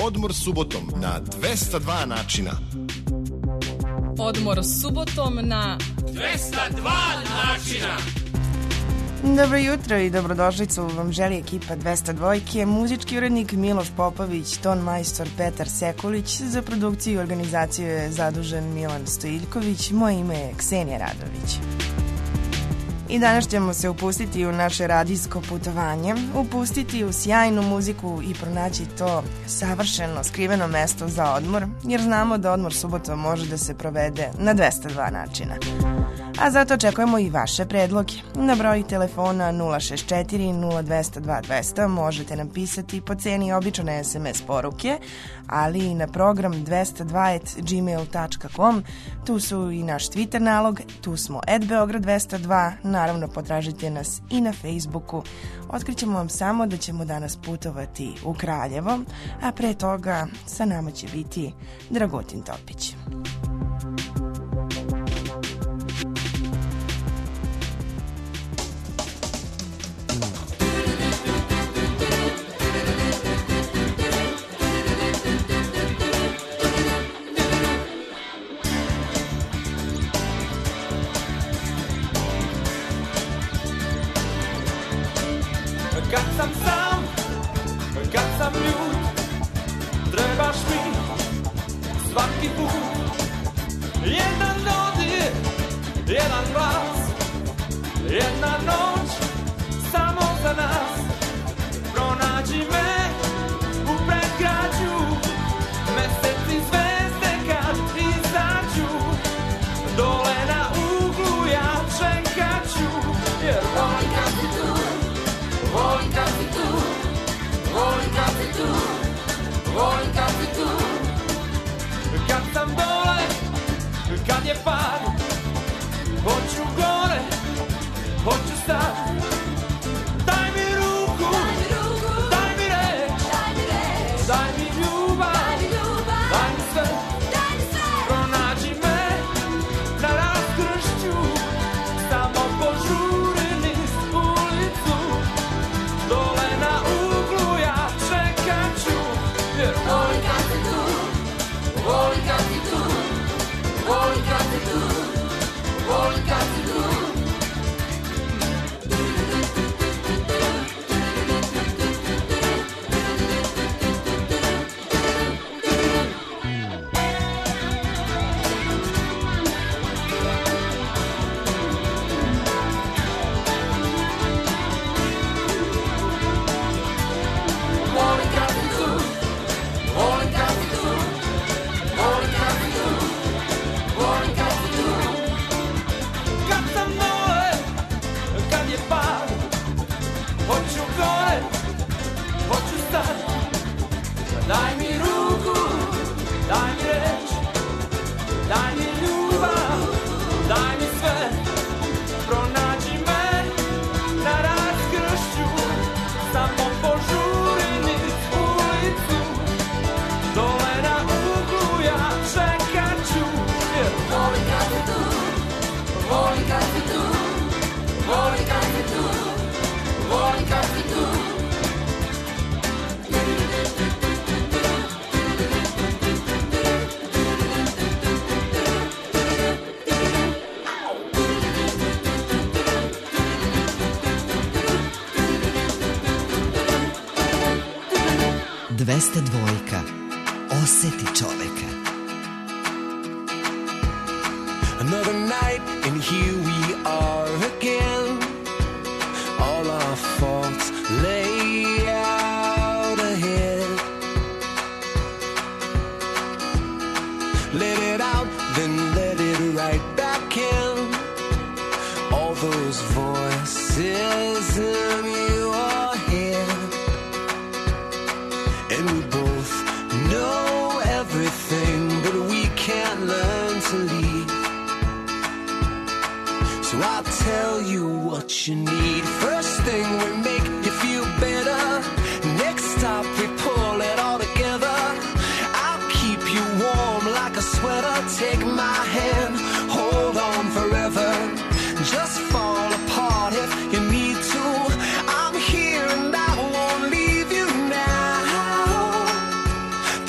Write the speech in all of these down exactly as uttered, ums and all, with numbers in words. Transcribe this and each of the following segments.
Odmor subotom na dvesta dva načina. Odmor subotom na dvesta dva načina. Dobro jutro i dobrodošlicu vam želi ekipa dvesta dva, muzički urednik Miloš Popović, ton majstor Petar Sekulić, za produkciju i organizaciju je zadužen Milan Stojiljković, moje ime je Ksenija Radović. I danas ćemo se upustiti u naše radijsko putovanje, upustiti u sjajnu muziku i pronaći to savršeno skriveno mesto za odmor, jer znamo da odmor subotom može da se provede na dvesta dva načina. A zato očekujemo i vaše predloge. Na broj telefona nula šest četiri nula dvesta dva dvesta možete nam pisati po ceni običane es em es poruke, ali i na program dvesta dva at gmail dot com. Tu su i naš Twitter nalog, tu smo at Beograd dvesta dva, naravno potražite nas i na Facebooku. Otkrićemo vam samo da ćemo danas putovati u Kraljevo, a pre toga sa nama će biti Dragutin Topić. Kad sam sam, kad sam ljud, trebaš mi svaki put. Jedan dodir, jedan glas, jedna noć samo za nas. Pronađi me u predgrađu, meseci zvezde kad izađu. Dole na uglu ja čekaću, jer volim kad si tu. Volim kad si tu, volim kad si tu, volim kad si tu. Kad sam dole, kad je pad, hoću gore, hoću sad. Daj mi ruku, daj mi reč, daj mi ljubav, daj mi sve. Pronađi me na raskršću, samo požuri niz ulicu. Dole na uglu ja čekaću, jer volim kad si tu, volim kad si tu, volim kad si tu, volim kad si tu. Daj mi ruku, daj mi reč, daj mi ljubav, daj mi sve. Pronađi me na raskršću, samo požuri niz ulicu. Dole na uglu ja čekaću, jer volim kad si tu, volim kad si tu, volim kad si tu, volim kad si tu. dvesta dva. Oseti čoveka. Another night and here we are again. All our faults lay out ahead. Let it out, then let it right back in. All those voices in your head. And we both know everything, but we can't learn to leave. So I'll tell you what you need. First thing we make you feel better. Next stop we pull it all together. I'll keep you warm like a sweater. Take my hand, hold on forever. Just fall apart if you need to. I'm here and I won't leave you now.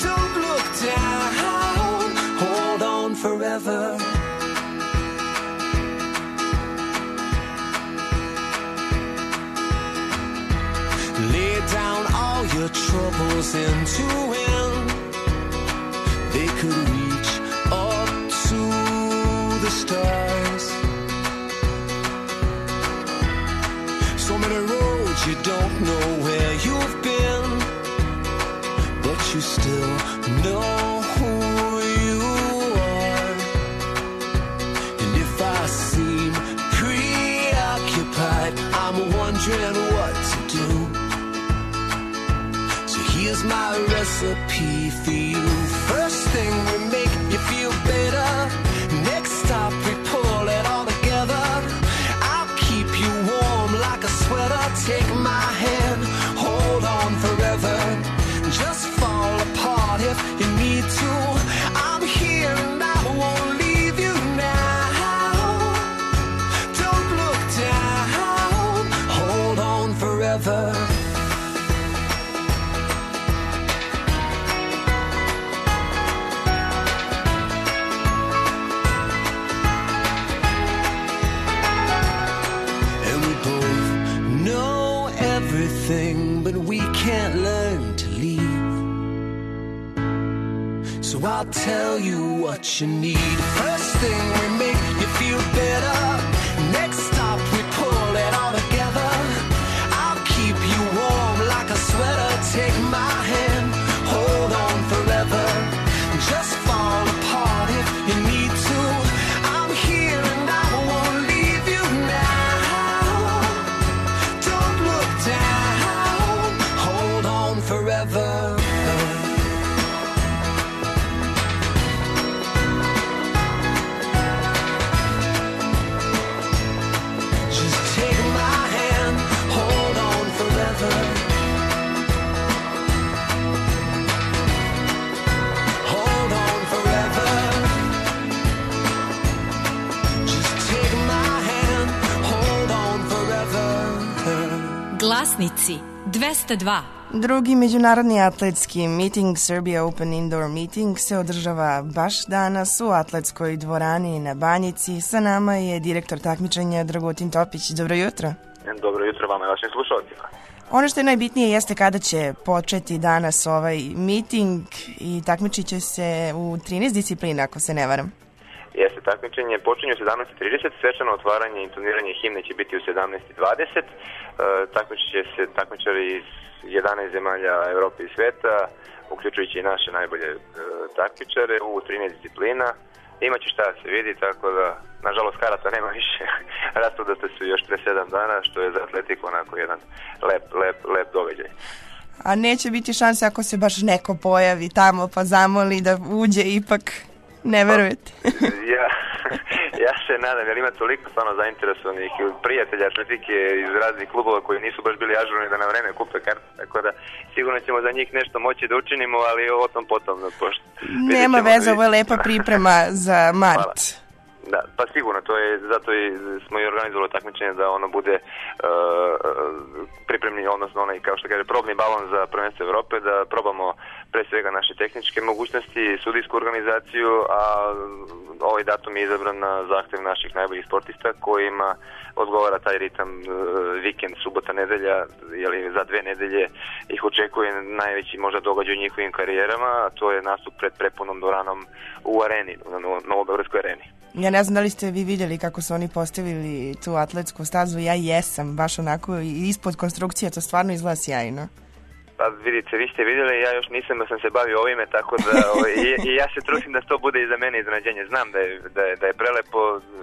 troubles end to end. They could reach up to the stars. So many roads you don't know where you've been, but you still know who you are. And if I seem preoccupied, I'm wondering what to do. So here's my recipe for you. First thing we make you feel better. Next stop we pull it all together. I'll keep you warm like a sweater. Take my hand, hold on forever. Just fall apart if you need to. I'm here and I won't leave you now. Don't look down, hold on forever. And we both know everything, but we can't learn to leave. So I'll tell you what you need. First thing we make you feel better. Next stop we pull it all together. I'll keep you warm like a sweater. Take my hand, hold on forever. Just fall apart if you need to. I'm here and I won't leave you now. Don't look down, hold on forever. Just take my hand, hold on forever. Hold on forever. Just take my hand, hold on forever. Glasnici dvesta dva. Drugi međunarodni atletski meeting Serbia Open Indoor Meeting se održava baš danas u atletskoj dvorani na Banjici. Sa nama je direktor takmičenja Dragutin Topić. Dobro jutro. Dobro jutro vama i vašim slušalcima. Ono što je najbitnije jeste kada će početi danas ovaj meeting i takmičit će se u trinaest disciplina, ako se ne varam. Jeste, takmičenje počinje u sedamnaest i trideset, svečano otvaranje i intoniranje himne će biti u sedamnaest i dvadeset. E, takmičit će se takmičari iz jedanaest zemalja Evrope i sveta, uključujući i naše najbolje e, takmičare u trinaest disciplina. Imaće šta se vidi, tako da, nažalost, karata nema više. Rasprodate su još pre sedam dana, što je za atletiku onako jedan lep, lep, lep događaj. A neće biti šanse ako se baš neko pojavi tamo pa zamoli da uđe ipak, ne verujete? ja, ja se nadam, jer ima toliko stvarno zainteresovanih prijatelja atletike iz raznih klubova koji nisu baš bili ažurni da na vreme kupe karte, tako da sigurno ćemo za njih nešto moći da učinimo, ali o tom potom. Pošto, nema veze, ovo je lepa priprema za mart. Hvala. Da, pa sigurno, to je, zato i smo i organizovali takmičenje da ono bude uh, pripremni, odnosno onaj, kao što kaže, probni balon za prvenstvo Evrope, da probamo pre svega naše tehničke mogućnosti, sudijsku organizaciju, a ovaj datum je izabran na zahtev naših najboljih sportista kojima odgovara taj ritam uh, vikend, subota, nedelja, jeli za dve nedelje ih očekuje najveći možda događaj u njihovim karijerama, a to je nastup pred prepunom dvoranom u areni, na Novobeogradskoj areni. Ja ne znam da li ste vi vidjeli kako su oni postavili tu atletsku stazu, ja jesam, baš onako ispod konstrukcije, to stvarno izgleda sjajno. Pa vidite, vi ste vidjeli, ja još nisam da sam se bavio ovime, tako da i, i ja se trudim da to bude i za mene iznenađenje. Znam da je, da je, da je prelepo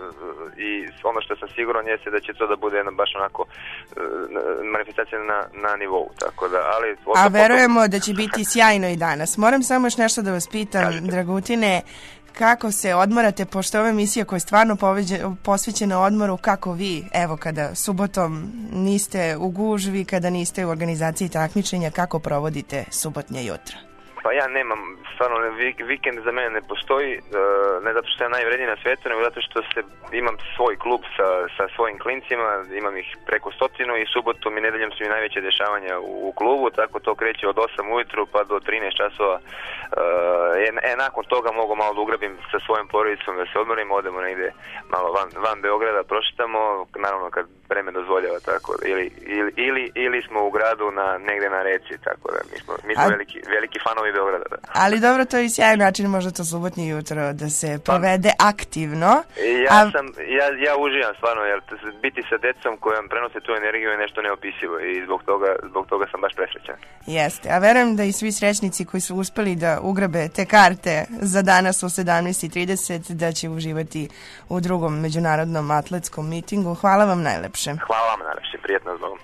i ono što sam siguran jeste da će to da bude jedna baš onako manifestacija na, na nivou, tako da, ali... A verujemo potom... da će biti sjajno i danas. Moram samo još nešto da vas pitam, Kažete. Dragutine, kako se odmarate, pošto ova emisija koja je stvarno posvećena odmoru, kako vi, evo kada subotom niste u gužvi, kada niste u organizaciji takmičenja, kako provodite subotnje jutra? Pa ja nemam, stvarno vik- vikend za mene ne postoji, uh, ne zato što sam najvredniji na svijetu, nego zato što se, imam svoj klub sa, sa svojim klincima, imam ih preko stotinu i subotom i nedeljom su mi najveće dešavanja u, u klubu, tako to kreće od osam ujutru pa do trinaest časova. Uh, e, e, nakon toga mogu malo da ugrabim sa svojom porodicom, da se odmorimo, odemo negdje malo van, van Beograda, prošetamo, naravno kad vreme dozvoljava, tako, ili, ili, ili, ili smo u gradu na, negdje na reci, tako da mi smo, mi smo A... veliki, veliki fanovi Beograda. Da. Ali dobro, to je sjajan način možda to subotnje jutro da se provede aktivno. Ja A... sam, ja, ja uživam stvarno, jer biti sa decom kojom prenose tu energiju je nešto neopisivo i zbog toga, zbog toga sam baš presrećan. Jeste, a verujem da i svi srećnici koji su uspeli da ugrabe te karte za danas u sedamnaest i trideset da će uživati u drugom međunarodnom atletskom mitingu. Hvala vam najlepše. Hvala vam najlepše, prijetno zbogom.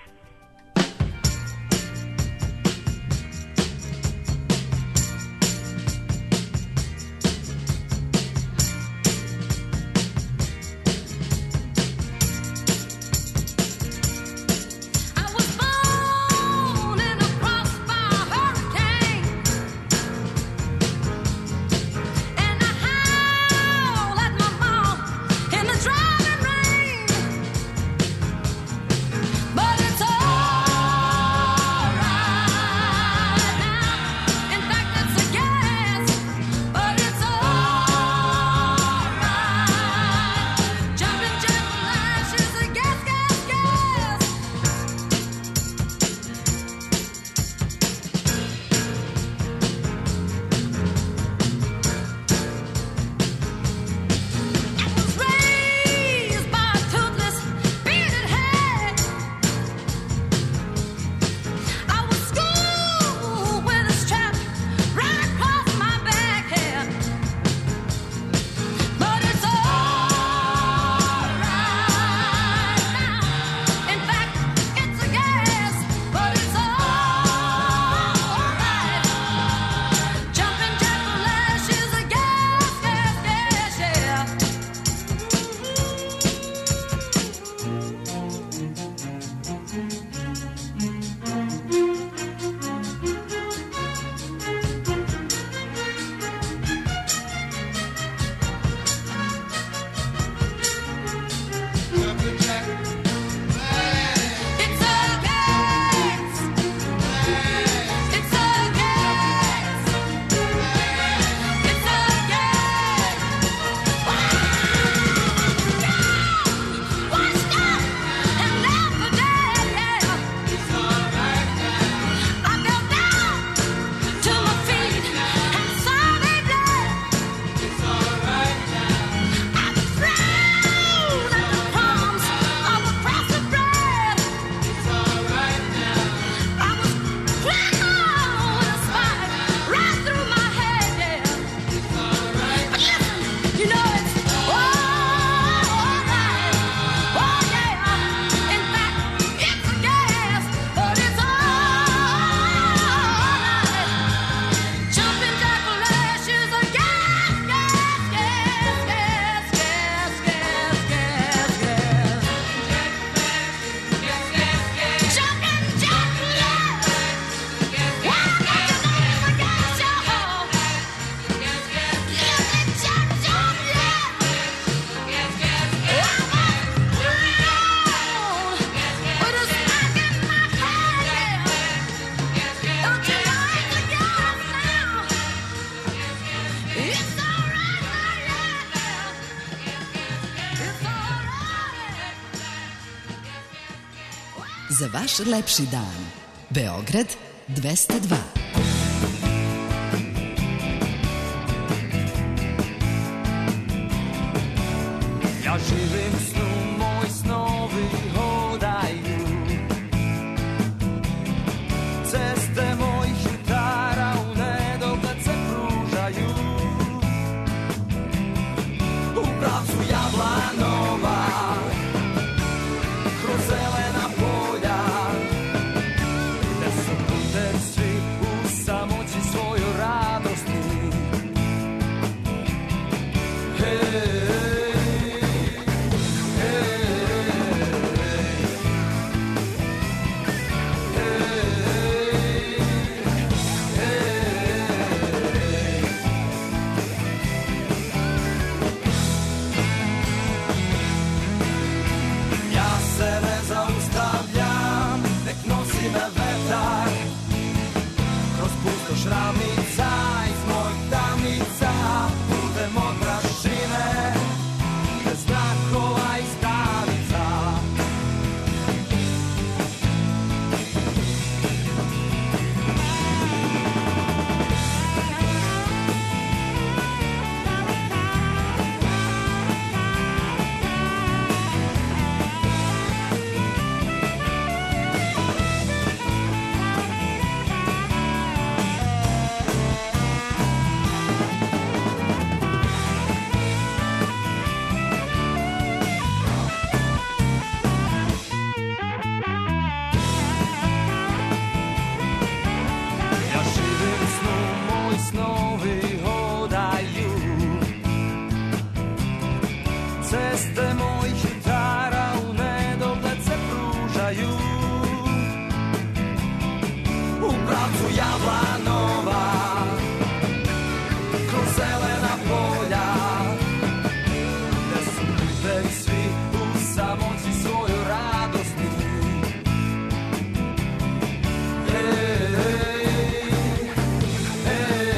Za vaš lepši dan. Beograd dvesta dva. Ja živim snu, moj snovi hodaju, ceste mojih jutara u nedogled se pružaju, u pravcu Jablanova, kroz zelena polja, gde su putevi svi u snovi hodaju. Ceste mojih jutara u nedogled se pružaju. U pravcu Jablanova, kroz zelena polja, gde su uvek svi u samoći svoju radosni. Hej, hej, hej,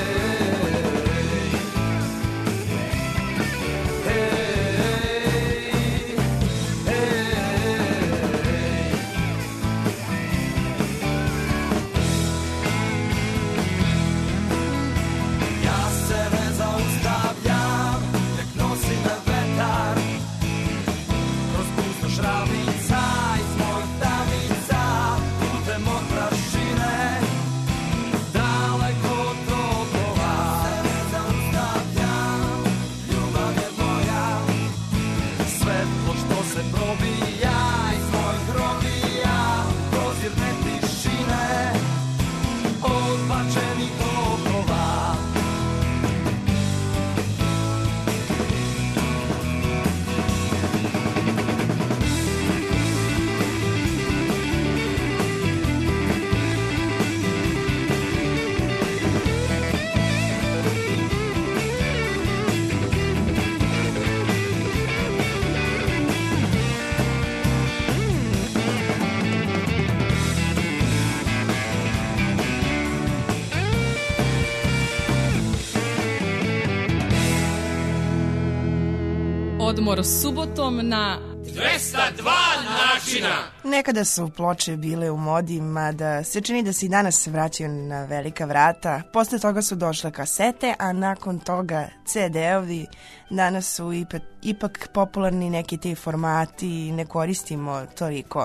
Odmor subotom na dvesta dva načina. Nekada su ploče bile u modi, mada se čini da se i danas vraćaju na velika vrata. Posle toga su došle kasete, a nakon toga ce de-ovi. Danas su ipak, ipak popularni neki ti formati i ne koristimo toliko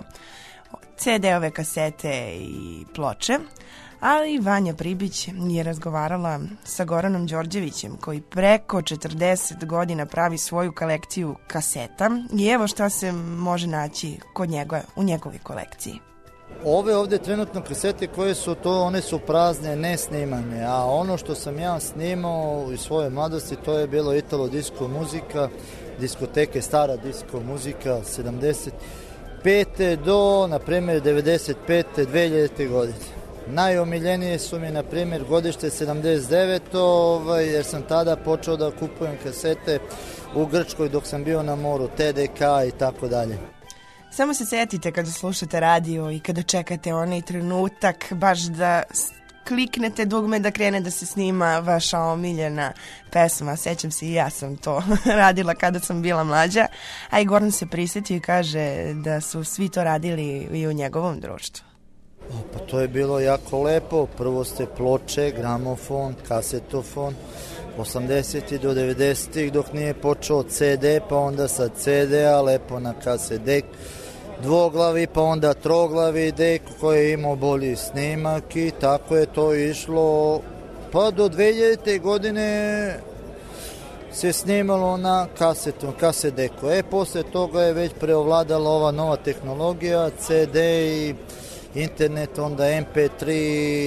ce de-ove, kasete i ploče. Ali Vanja Pribić je razgovarala sa Goranom Đorđevićem, koji preko četrdeset godina pravi svoju kolekciju kaseta. I evo šta se može naći kod njega, u njegovoj kolekciji. Ove ovde trenutno kasete koje su to, one su prazne, ne snimane, a ono što sam ja snimao u svojoj mladosti, to je bilo italo disko muzika, diskoteke, stara disko muzika, sedamdeset pete do, na primjer, devedeset pete dve hiljadite godine. Najomiljenije su mi, na primjer, godište sedamdeset deveto ovaj, jer sam tada počeo da kupujem kasete u Grčkoj dok sam bio na moru, te de ka i tako dalje. Samo se setite kada slušate radio i kada čekate onaj trenutak baš da kliknete dugme da krene da se snima vaša omiljena pesma. Sećam se i ja sam to radila kada sam bila mlađa, a i Goran se prisjetio i kaže da su svi to radili i u njegovom društvu. O, pa to je bilo jako lepo. Prvo ste ploče, gramofon, kasetofon, osamdesetih do devedesetih dok nije počeo ce de, pa onda sa ce de-a lepo na kaset dek, dvoglavi, pa onda troglavi dek koji je imao bolji snimak i tako je to išlo. Pa do dve hiljadite godine se snimalo na kasetu, kaset deku. E, posle toga je već preovladala ova nova tehnologija, ce de i internet, onda em pe tri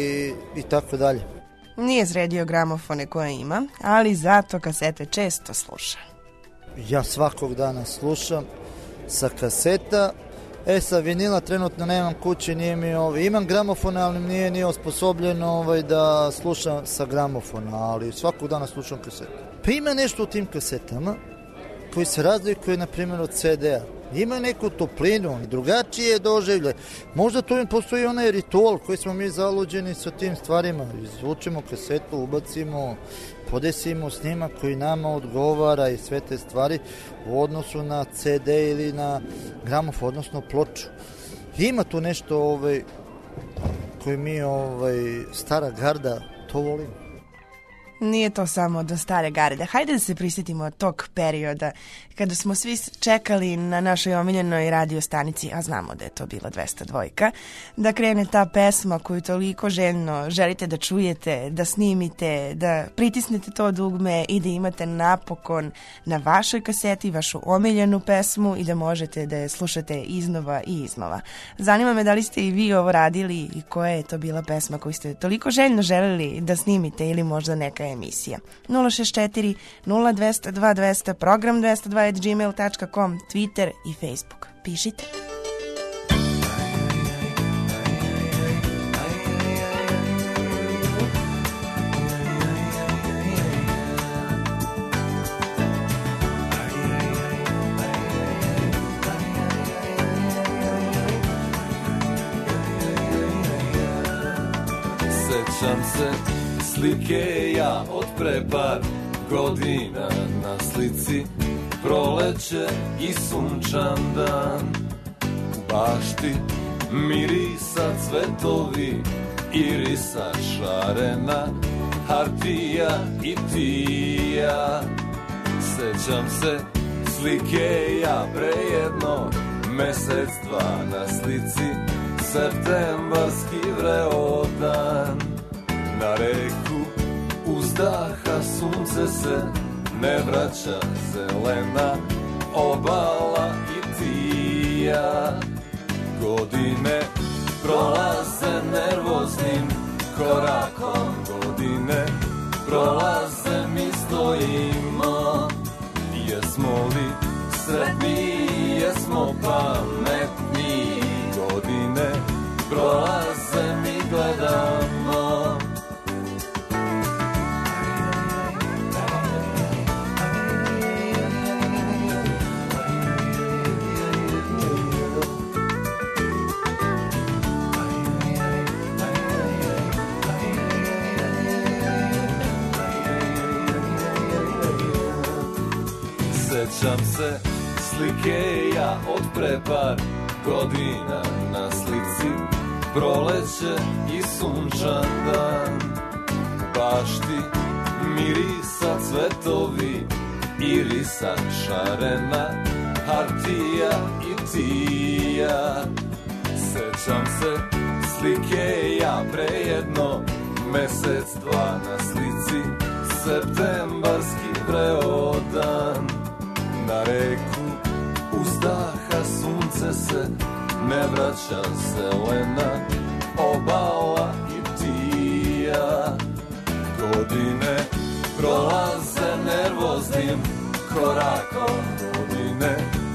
i tako dalje. Nije sredio gramofone koje ima, ali zato kasete često sluša. Ja svakog dana slušam sa kaseta. E, sa vinila trenutno nemam kući, nije mi ovaj, imam gramofone, ali nije nije osposobljeno ovaj, da slušam sa gramofona, ali svakog dana slušam kasete. Pa ima nešto u tim kasetama koji se razlikuje, na primjer, od ce de-a. Ima neku toplinu, drugačije doživlje. Možda tu im postoji onaj ritual koji smo mi zaluđeni sa tim stvarima. Izvučemo kasetu, ubacimo, podesimo snimak koji nama odgovara i sve te stvari u odnosu na ce de ili na gramofon, odnosno ploču. Ima tu nešto ovaj, koji mi, ovaj, stara garda, to volimo. Nije to samo do stare garde. Hajde da se prisjetimo tog perioda kada smo svi čekali na našoj omiljenoj radio stanici, a znamo da je to bila dvesta dva, da krene ta pesma koju toliko željno želite da čujete, da snimite, da pritisnete to dugme i da imate napokon na vašoj kaseti vašu omiljenu pesmu i da možete da je slušate iznova i iznova. Zanima me da li ste i vi ovo radili i koja je to bila pesma koju ste toliko željno želeli da snimite ili možda neka emisija. nula šest četiri nula dva nula dva dva nula nula, program dvesta dva at gmail dot com, Twitter i Facebook. Pišite. Sećam se slike ja od pre par godina, na slici proleće i sunčan dan. U bašti mirisa cvetovi, irisa šarena, hartija i tija. Sećam se slike ja pre jedno mesec dva, na slici septembarski vreo dan. Na reku uzdaha sunce se ne vraća, zelena obala i tija. Godine prolaze nervoznim korakom, godine prolaze mi stojimo. Jesmo li sretni, jesmo pametni, godine prolaze mi gledamo. Sećam se slike ja od pre par godina, na slici proleće i sunčan dan. Bašti mirisa cvetovi, irisa šarena, hartija i tija. Sećam se slike ja pre jedno mesec dva, na slici septembarski vreo dan. Na reku uzdaha sunce se ne vraća, zelena obala i tija. Godine prolaze nervoznim korakom, godine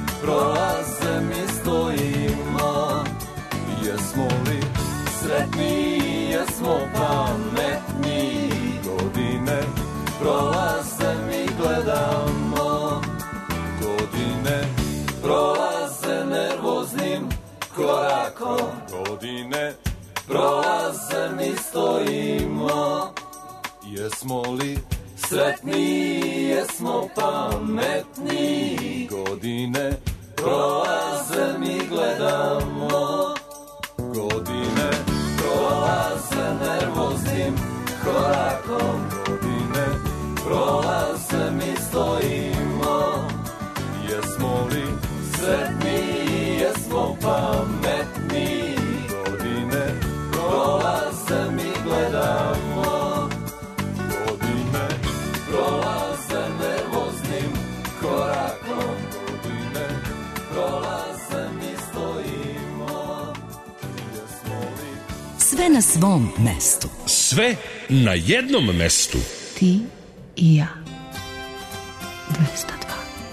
prolaze mi stojimo. Jesmo li sretni, jesmo pametni, godine prolaze mi gledamo. Godine prolaze nervoznim korakom, godine prolaze mi stojimo. Jesmo li sretni, jesmo pametni, godine prolaze mi gledamo. Godine prolaze nervoznim korakom, godine prolaze mi stojimo. Jesmo li sretni, jesmo pametni, godine prolaze mi gledamo. Godine prolaze nervoznim korakom, godine prolaze mi stojimo. Jesmo li... Sve na svom mestu. Sve na jednom mestu. Ti i ja. dvesta dva.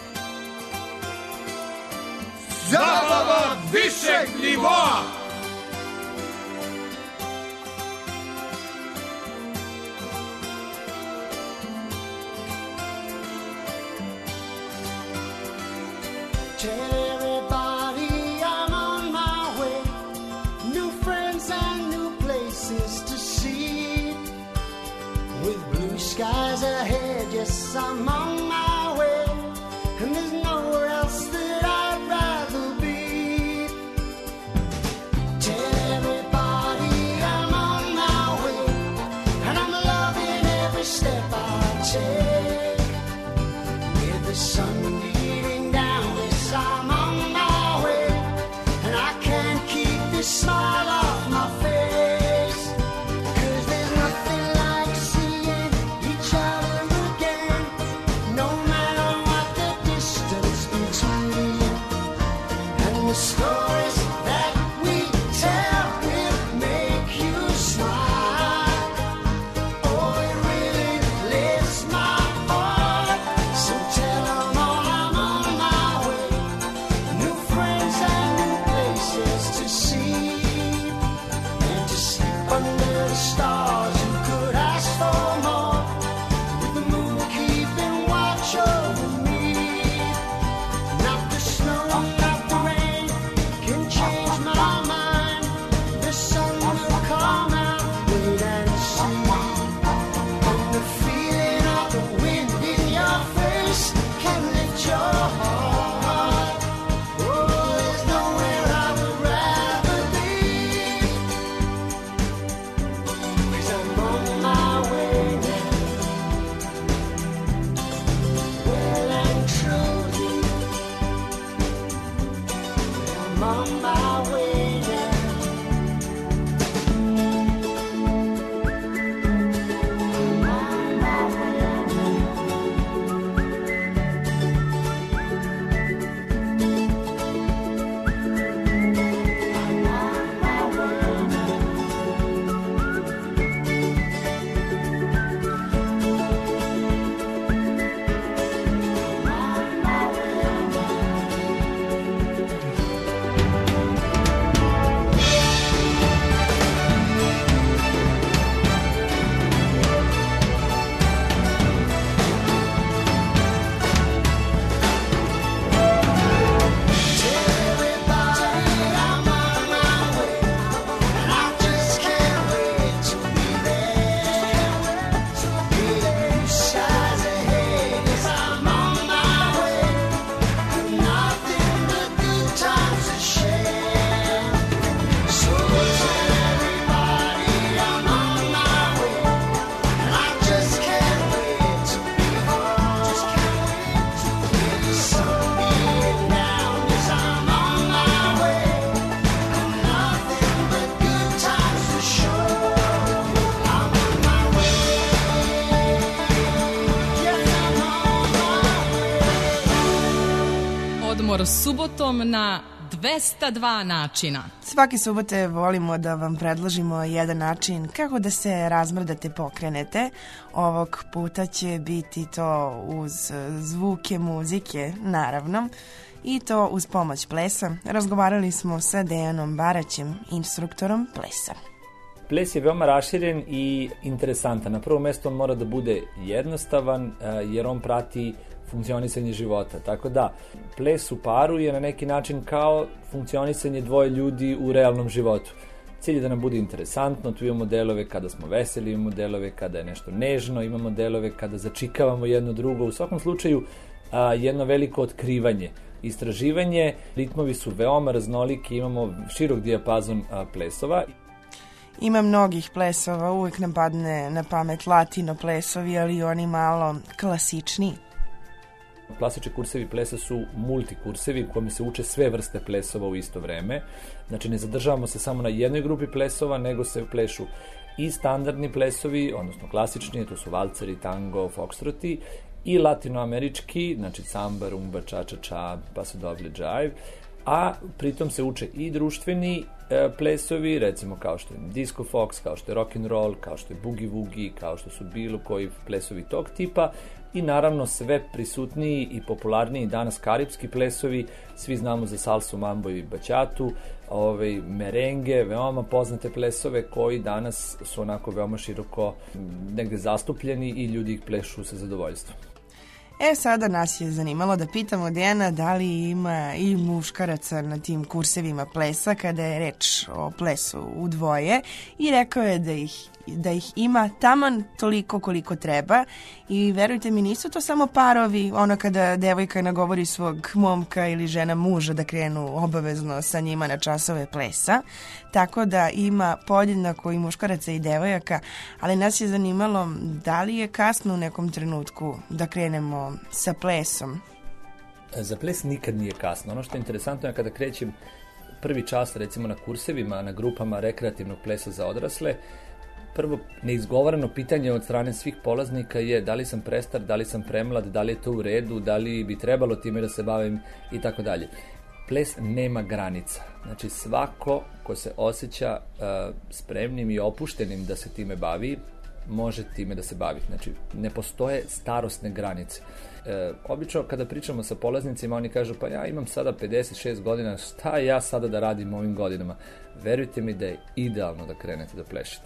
Zabava višeg nivoa. Skies ahead, yes, I'm on my way, and there's nowhere else that I'd rather be. Tell everybody I'm on my way, and I'm loving every step I humor subotom na dvesta dva načina. Svake subote volimo da vam predložimo jedan način kako da se razmrdate, pokrenete. Ovog puta će biti to uz zvuke muzike, naravno, i to uz pomoć plesa. Razgovarali smo sa Dejanom Baraćem, instruktorom plesa. Ples je veoma raširen i interesantan. Na prvom mestu on mora da bude jednostavan jer on prati funkcionisanje života. Tako da, ples u paru je na neki način kao funkcionisanje dvoje ljudi u realnom životu. Cilj je da nam bude interesantno, tu imamo delove kada smo veseli, imamo delove kada je nešto nežno, imamo delove kada začikavamo jedno drugo. U svakom slučaju, a, jedno veliko otkrivanje, istraživanje, ritmovi su veoma raznoliki, imamo širok dijapazon a, plesova. Ima mnogih plesova, uvijek nam padne na pamet latino plesovi, ali oni malo klasičniji. Klasični kursevi plesa su multikursevi u kojima se uče sve vrste plesova u isto vreme. Znači ne zadržavamo se samo na jednoj grupi plesova, nego se plešu i standardni plesovi, odnosno klasični, to su valceri, tango, fokstroti, i latinoamerički, znači samba, rumba, ča-ča-ča, pa se doble džive, a pritom se uče i društveni e, plesovi, recimo kao što je disco fox, kao što je rock and roll, kao što je boogie woogie, kao što su bilo koji plesovi tog tipa, i naravno sve prisutniji i popularniji danas karipski plesovi. Svi znamo za salsu, mambo i baćatu, ovaj, merenge, veoma poznate plesove koji danas su onako veoma široko negde zastupljeni i ljudi ih plešu sa zadovoljstvom. E, sada nas je zanimalo da pitamo Dejana da li ima i muškaraca na tim kursevima plesa kada je reč o plesu u dvoje, i rekao je da ih, da ih ima taman toliko koliko treba, i verujte mi, nisu to samo parovi, ono kada devojka nagovori svog momka ili žena muža da krenu obavezno sa njima na časove plesa, tako da ima podjednako i muškaraca i devojaka, ali nas je zanimalo da li je kasno u nekom trenutku da krenemo sa plesom. Za ples nikad nije kasno. Ono što je interesantno je kada krećem prvi čas, recimo na kursevima, na grupama rekreativnog plesa za odrasle, prvo neizgovoreno pitanje od strane svih polaznika je da li sam prestar, da li sam premlad, da li je to u redu, da li bi trebalo time da se bavim i tako dalje. Ples nema granica. Znači svako ko se osjeća uh, spremnim i opuštenim da se time bavi, može time da se bavi. Znači ne postoje starosne granice. E, obično kada pričamo sa polaznicima, oni kažu pa ja imam sada pedeset šest godina, šta ja sada da radim ovim godinama? Verujte mi da je idealno da krenete da plešete.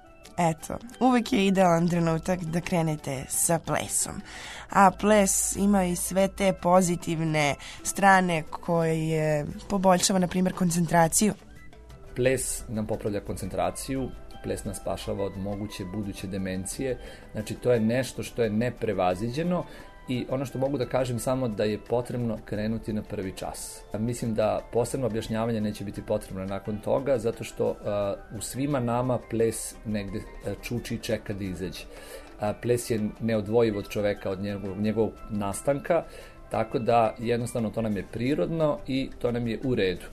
Eto, uvek je idealan trenutak da krenete sa plesom. A ples ima i sve te pozitivne strane koje poboljšava, na primjer, koncentraciju. Ples nam popravlja koncentraciju, ples nas spašava od moguće buduće demencije. Znači to je nešto što je neprevaziđeno. I ono što mogu da kažem samo da je potrebno krenuti na prvi čas. Mislim da posebno objašnjavanje neće biti potrebno nakon toga, zato što uh, u svima nama ples negde uh, čuči i čeka da izađe. Uh, ples je neodvojiv od čoveka, od njegovog, njegovog nastanka, tako da jednostavno to nam je prirodno i to nam je u redu.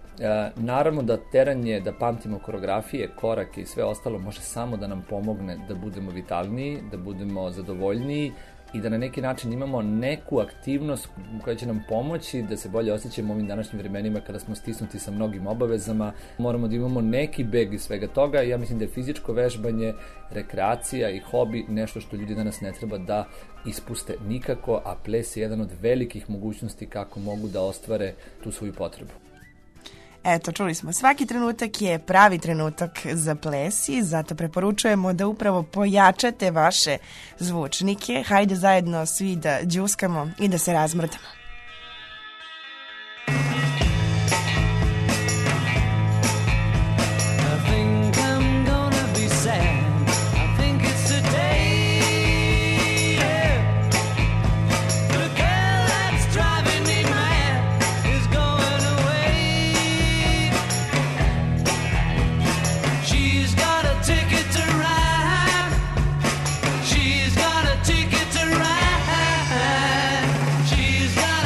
Uh, naravno da teranje, da pamtimo koreografije, korake i sve ostalo može samo da nam pomogne da budemo vitalniji, da budemo zadovoljniji, i da na neki način imamo neku aktivnost koja će nam pomoći da se bolje osjećamo u ovim današnjim vremenima kada smo stisnuti sa mnogim obavezama. Moramo da imamo neki beg iz svega toga. Ja mislim da je fizičko vežbanje, rekreacija i hobi nešto što ljudi danas ne treba da ispuste nikako, a ples je jedan od velikih mogućnosti kako mogu da ostvare tu svoju potrebu. Eto, čuli smo, svaki trenutak je pravi trenutak za ples i zato preporučujemo da upravo pojačate vaše zvučnike. Hajde zajedno svi da đuskamo i da se razmrdamo. She's got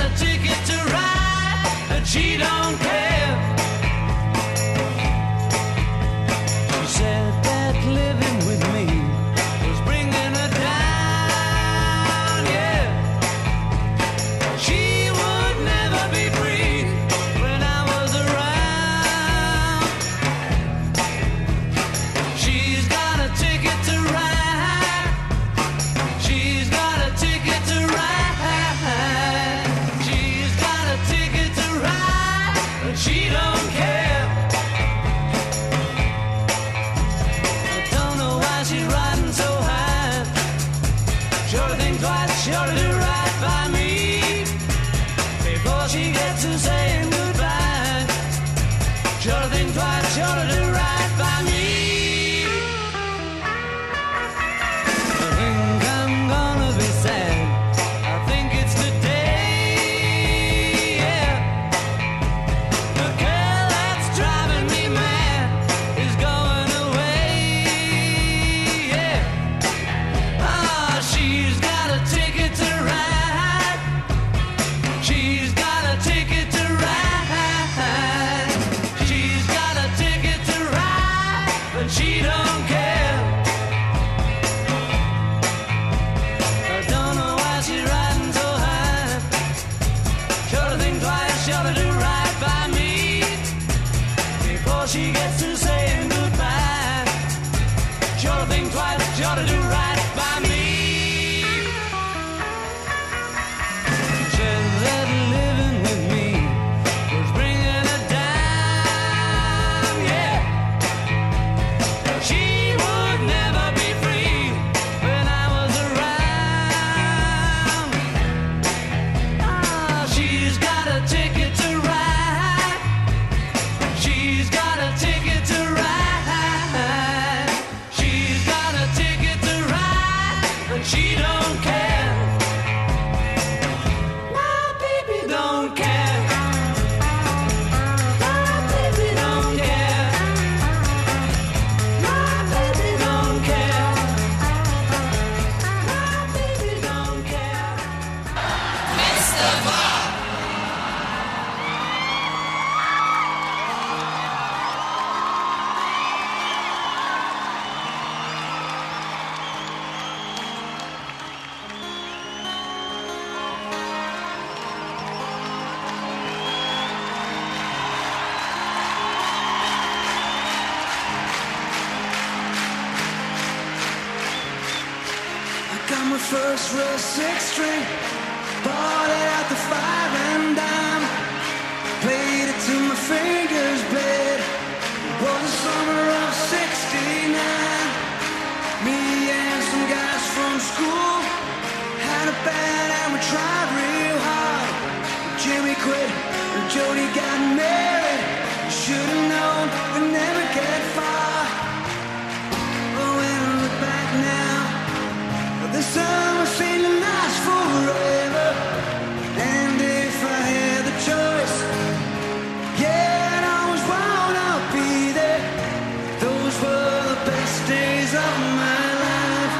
Sure to think twice, sure to do right by me before she gets to saying goodbye. Sure to think twice, sure to do right by me. I think I'm gonna be sad. I think it's today, yeah. The girl that's driving me mad is going away, yeah. Ah, she's got a ticket to ride. She's got a ticket to ride. She's got a ticket to ride, but she don't care. I don't know why she's riding so high. Sure to think twice, sure to do right by me before she gets to saying goodbye. Sure to think twice, sure to do right by me. Said that living with me was bringing her down, yeah. She would never be free when I was around. Ah, she's got a ticket to ride. She's got a ticket to ride. She's got a ticket to ride, but she don't care. My baby don't care. My baby don't care. My baby don't care. My baby don't care. I got my first real six string, bought it at the five and dime, played it till my fingers bled. It was the summer of sixty-nine. Me and some guys from school had a band and we tried real hard. Jimmy quit and Jody got married. Should've known we'd never get far. Oh, when I look back now, the summer seemed to last forever. And if I had the choice, yeah, I'd always wanna be there. Those were the best days of my life.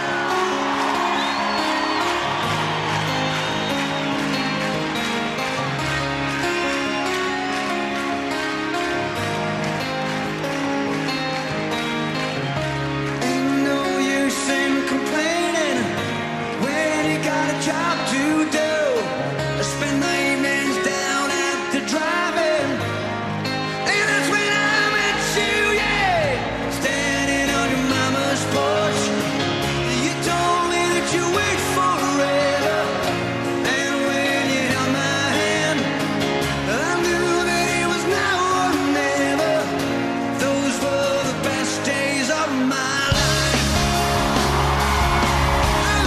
Ain't no use in complaining when you got a job to do. I spend my evenings down at the drive-in, and that's when I met you, yeah. Standing on your mama's porch, you told me that you wait forever. And when you held my hand, I knew that it was now or never. Those were the best days of my life. Oh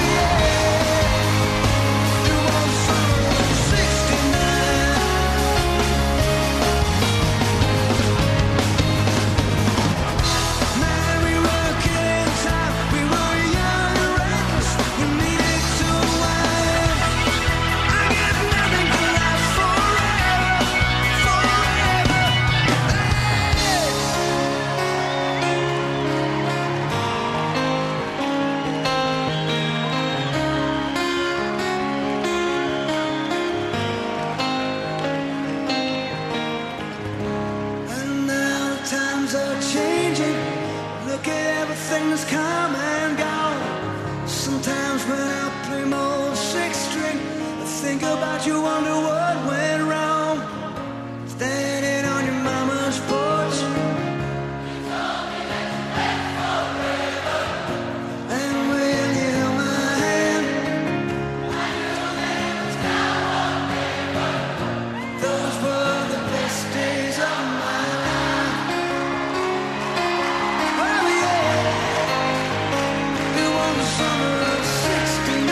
yeah, it was summer of sixty-nine. Man, we were killing time. We were young and reckless. We needed to win. I got nothing but life forever, forever. Hey. And now the times are changing. Look at everything that's come and gone. Sometimes when I play my old six string, I think about you, wonder what went wrong. Standing on your mama's porch, and when you held my hand, those were the best days of my life. Oh yeah, it was the summer of sixty-nine.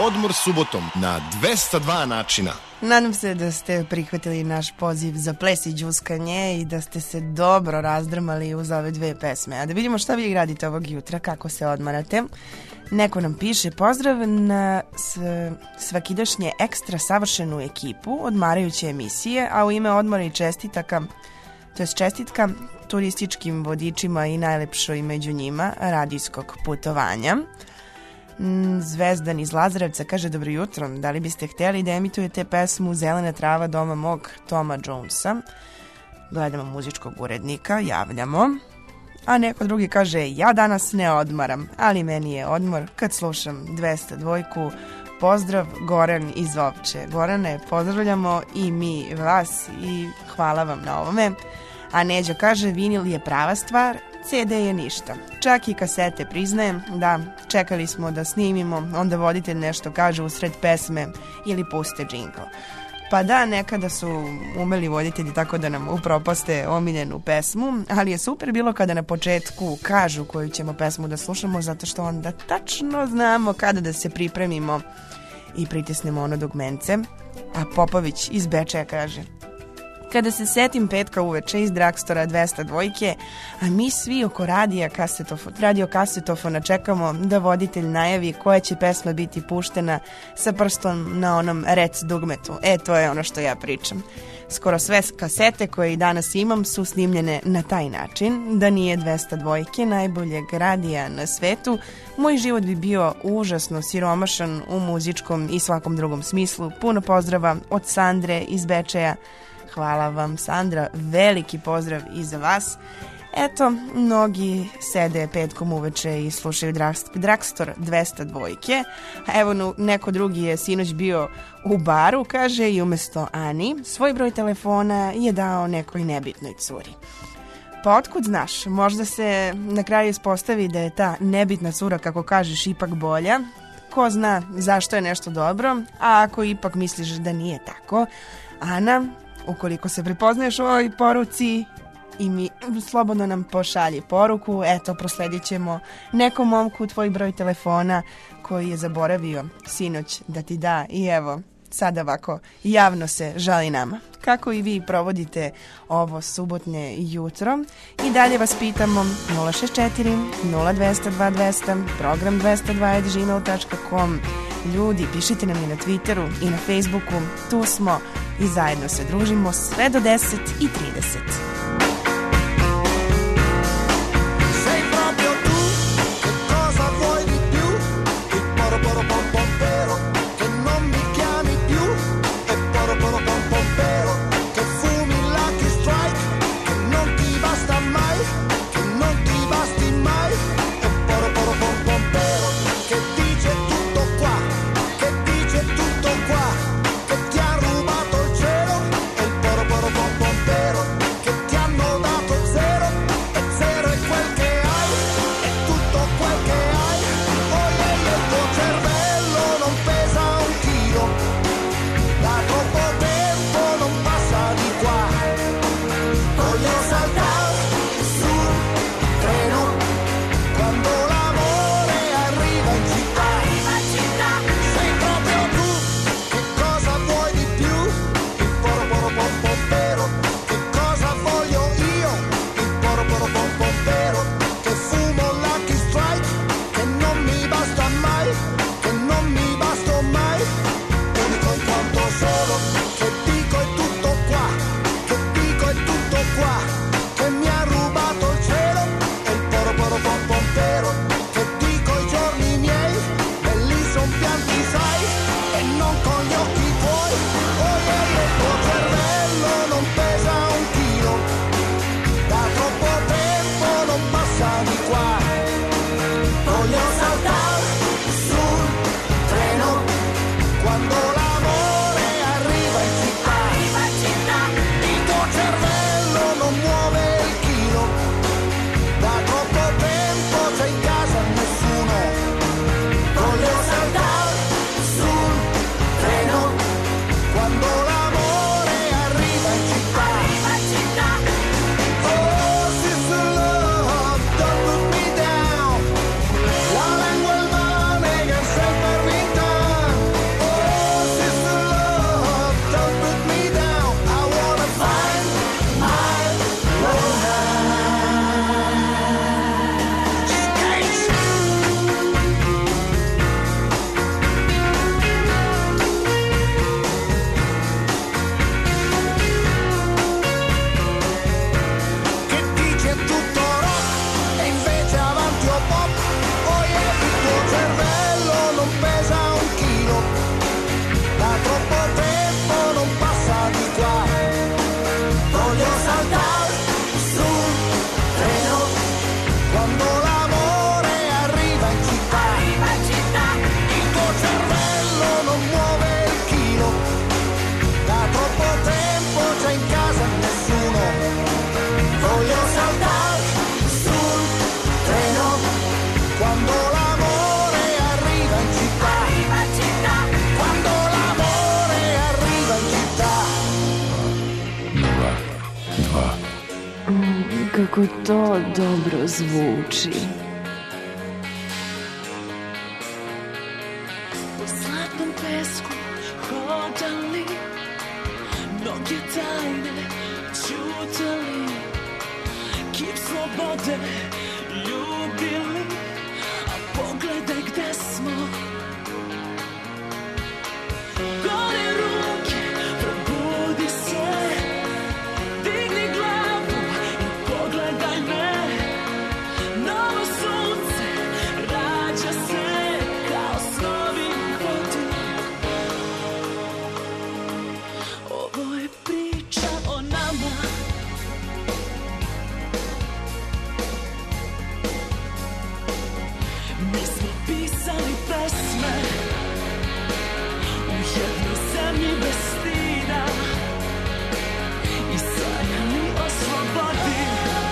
odmor subotom na dvesta dva načina. Nadam se da ste prihvatili naš poziv za ples i džuskanje i da ste se dobro razdrmali uz ove dve pesme. A da vidimo šta vi radite ovog jutra, kako se odmarate. Neko nam piše pozdrav na svakidašnje ekstra savršenu ekipu odmarajuće emisije, a u ime odmora i čestitaka, to je čestitka turističkim vodičima i najlepšoj među njima radijskog putovanja. Zvezdan iz Lazarevca kaže dobro jutro, da li biste htjeli da emitujete pesmu Zelena trava doma mog Toma Jonesa? Gledamo muzičkog urednika, javljamo. A neko drugi kaže ja danas ne odmaram, ali meni je odmor kad slušam dvesta dva. Pozdrav Goran iz Ovče. Gorane, pozdravljamo i mi vas i hvala vam na ovome. A Neđo kaže vinil je prava stvar, ce de je ništa. Čak i kasete priznajem, da, čekali smo da snimimo, onda voditelj nešto kaže usred pesme ili puste džingl. Pa da, nekada su umeli voditelji tako da nam upropaste omiljenu pesmu, ali je super bilo kada na početku kažu koju ćemo pesmu da slušamo, zato što onda tačno znamo kada da se pripremimo i pritisnemo ono dugmence. A Popović iz Bečeja kaže: kada se setim petka uveče iz Dragstora dvesta dva, a mi svi oko radija kasetofona, radio kasetofona čekamo da voditelj najavi koja će pesma biti puštena sa prstom na onom rec dugmetu. E, to je ono što ja pričam. Skoro sve kasete koje i danas imam su snimljene na taj način. Da nije dvesta dva, najboljeg radija na svetu, moj život bi bio užasno siromašan u muzičkom i svakom drugom smislu. Puno pozdrava od Sandre iz Bečeja. Hvala vam, Sandra, veliki pozdrav i za vas. Eto, mnogi sede petkom uveče i slušaju Dragstor dvesta dva. A evo, neko drugi je sinoć bio u baru, kaže, i umjesto Ani svoj broj telefona je dao nekoj nebitnoj curi. Pa otkud znaš, možda se na kraju ispostavi da je ta nebitna cura, kako kažeš, ipak bolja. Ko zna zašto je nešto dobro, a ako ipak misliš da nije tako, Ana, ukoliko se prepoznaješ u ovoj poruci i mi slobodno nam pošalji poruku, eto, prosledit ćemo nekom momku tvoj broj telefona koji je zaboravio sinoć da ti da i evo, sada ovako javno se žali nama. Kako i vi provodite ovo subotnje jutro? I dalje vas pitamo nula šest četiri nula dva nula dva dva nula nula, program dvesta dva at gmail dot com. Ljudi, pišite nam i na Twitteru i na Facebooku, tu smo i zajedno se družimo sve do deset i trideset. Che ti ha rubato il cielo e il poro poro pom pom pero che Kako to dobro zvuči. Po slatkom pesku hodali, mnoge tajne čutali, kip slobode ljubili, a pogledaj gde smo. Gore ruke, probudi se, digni glavu i pogledaj me. Novo sunce rađa se kao snovi u vodi. Ovo je priča o nama. Mi smo pisali pesme u jednoj zemlji bez stida i sanjali o slobodi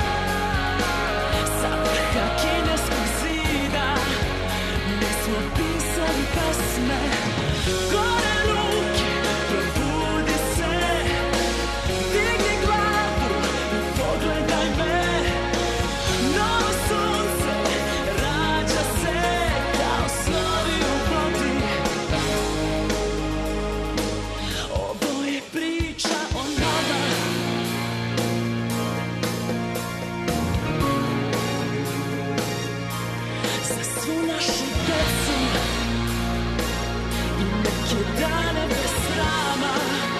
sa vrha kineskog zida. Mi smo pisali pesme. Gore ruke, probudi se, digni glavu i pogledaj me. Novo sunce rađa se kao snovi u vodi. Ovo je priča o nama. Za svu našu decu i neke dane bez srama.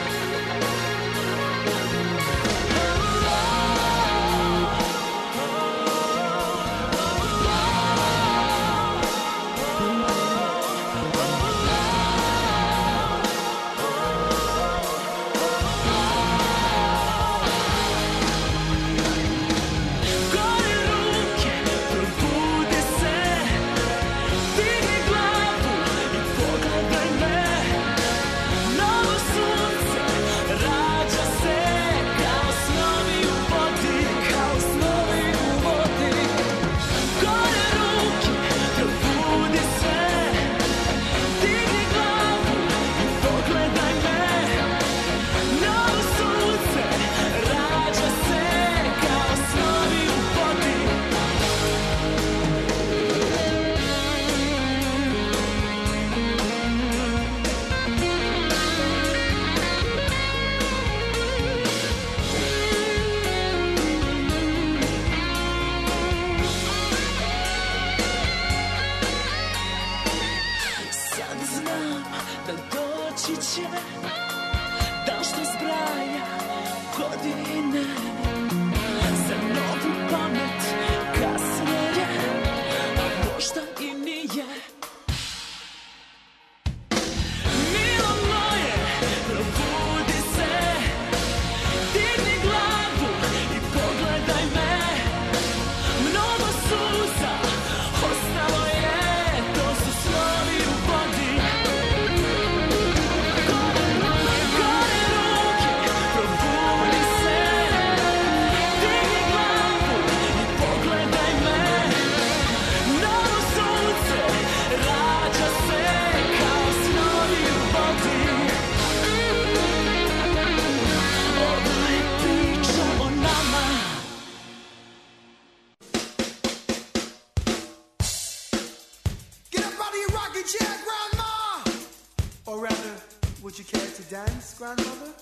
Gore ruke, probudi se, digni glavu i pogledaj me. Novo sunce rađa se kao snovi u vodi, kao snovi u vodi. Gore ruke, probudi se, digni glavu i pogledaj me. Novo sunce rađa se kao snovi u vodi. Sad znam da doći će dan što zbraja godine. Za novu pamet kasnije je, a možda i nije. Milo moje, probudi se, digni glavu i pogledaj me. Mnogo suza ostalo je, to su snovi u vodi. Gore ruke, probudi se, digni glavu i pogledaj me. Novo sunce rađa se kao snovi u vodi. Ovo je priča o nama. Get up out of your rocking chair, Grandma! Or rather, would you care to dance, Grandmother?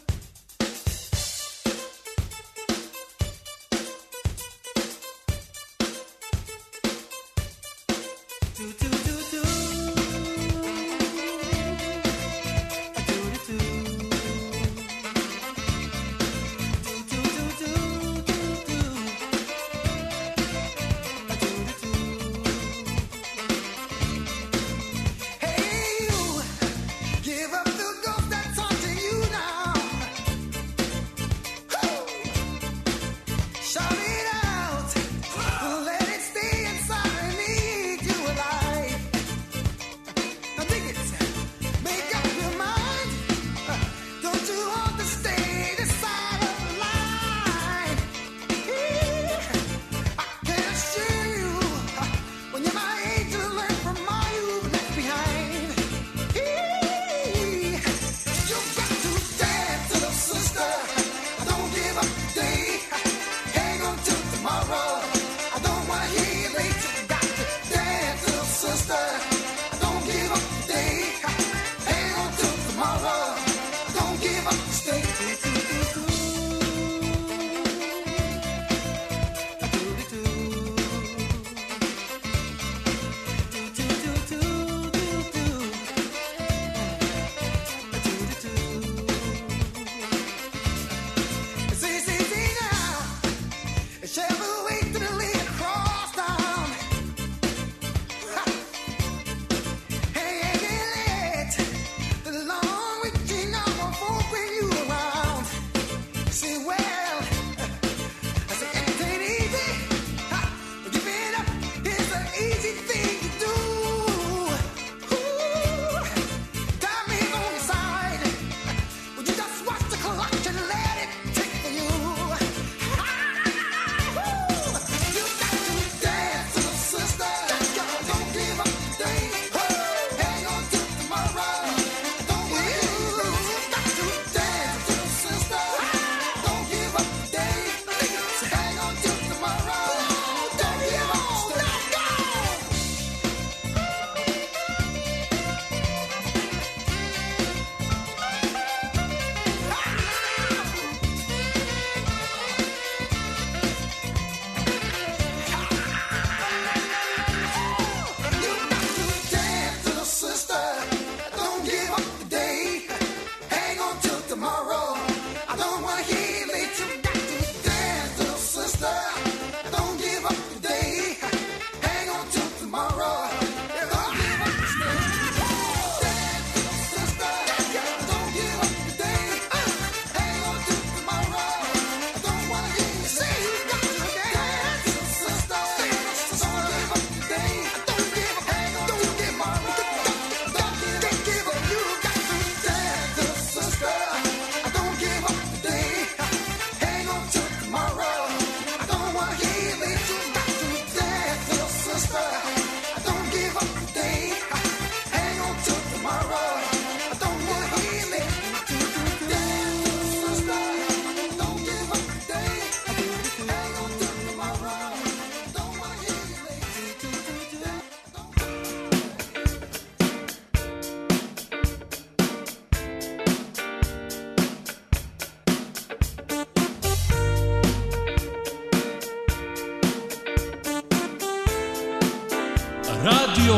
Do, do, do, do. A do, do, do. Do, do, do, do, do, do. A do, do, do. Hey, you, give up the ghost that's haunting you now.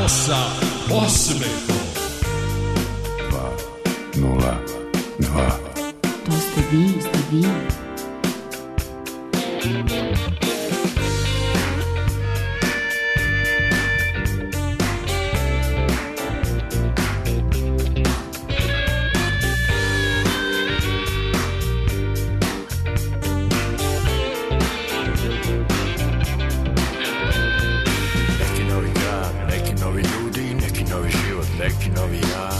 sa osmehom. Dva, nula, dva. To ste vi, ste vi. Neki novi ja.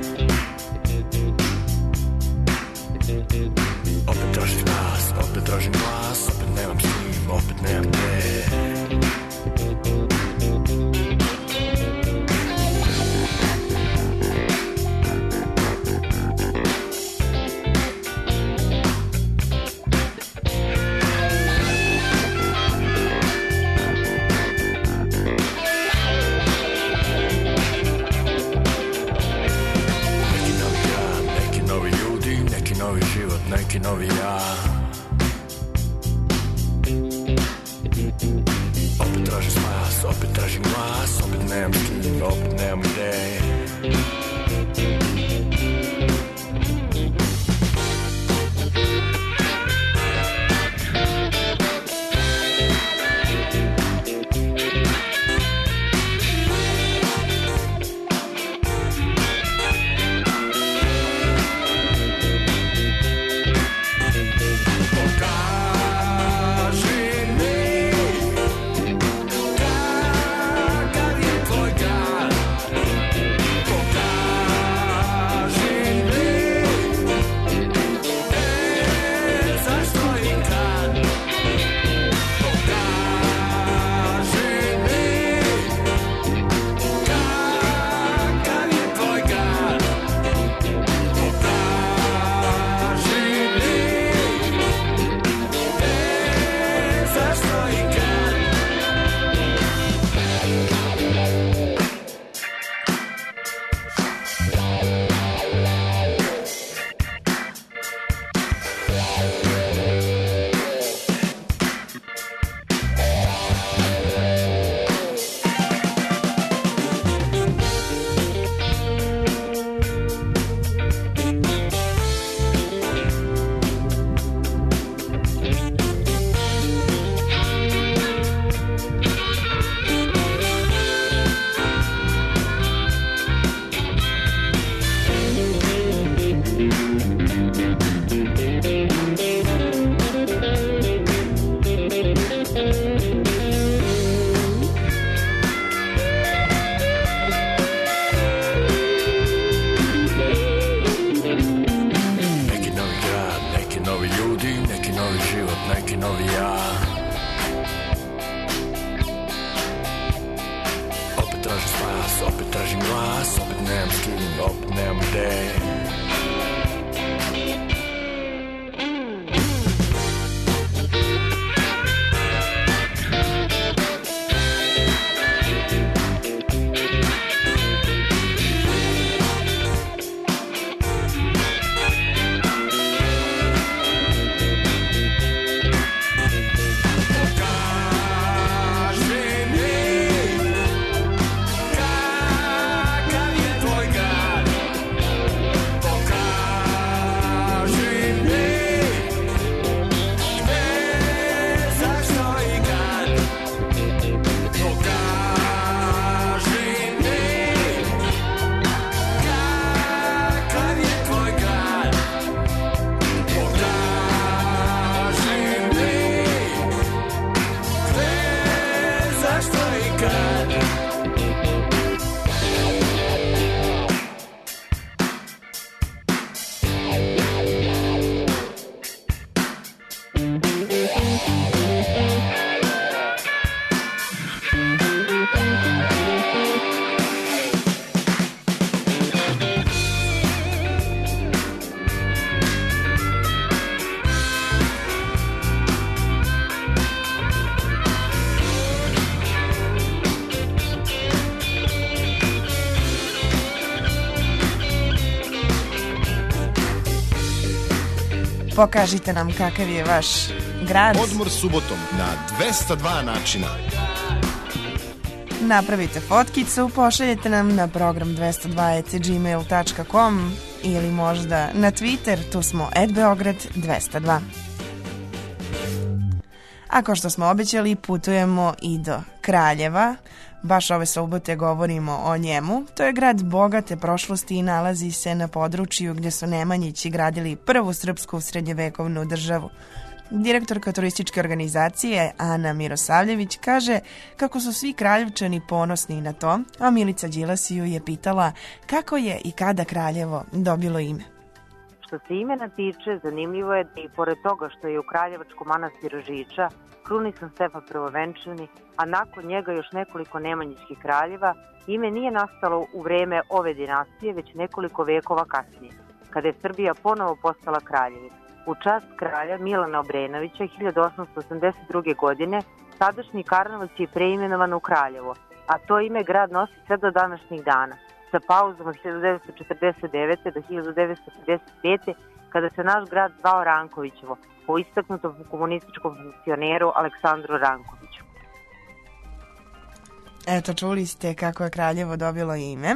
Opet tražim nas, opet tražim glas, opet nemam s kim, opet nemam gde. Neki novi ja. Opet tražim spas, opet tražim glas, opet nemam s kim, opet nemam gde. Pokažite nam kakav je vaš grad. Odmor subotom na dvesta dva načina. napravite fotkicu, pošaljete nam na program dvesta dva at gmail dot com ili možda na Twitter, tu smo at beograd dvesta dva. A kao što smo obećali, putujemo i do Kraljeva. Baš ove subote govorimo o njemu. To je grad bogate prošlosti i nalazi se na području gdje su Nemanjići gradili prvu srpsku srednjevekovnu državu. Direktorka turističke organizacije Ana Mirosavljević kaže kako su svi Kraljevčani ponosni na to, a Milica Đilasiju je pitala kako je i kada Kraljevo dobilo ime. Što se imena tiče, zanimljivo je da i pored toga što je u Kraljevačkom manastiru Žiča krunisan Stefan Prvovenčani, a nakon njega još nekoliko nemanjićkih kraljeva, ime nije nastalo u vreme ove dinastije, već nekoliko vekova kasnije, kada je Srbija ponovo postala kraljevina. U čast kralja Milana Obrenovića hiljadu osamsto osamdeset druge. godine sadašnji Karlovac je preimenovan u Kraljevo, a to ime grad nosi sve do današnjih dana, sa pauzom od hiljadu devetsto četrdeset devete. do hiljadu devetsto pedeset pete. kada se naš grad zvao Rankovićevo, po istaknutom komunističkom funkcioneru Aleksandru Rankoviću. Eto, čuli ste kako je Kraljevo dobilo ime.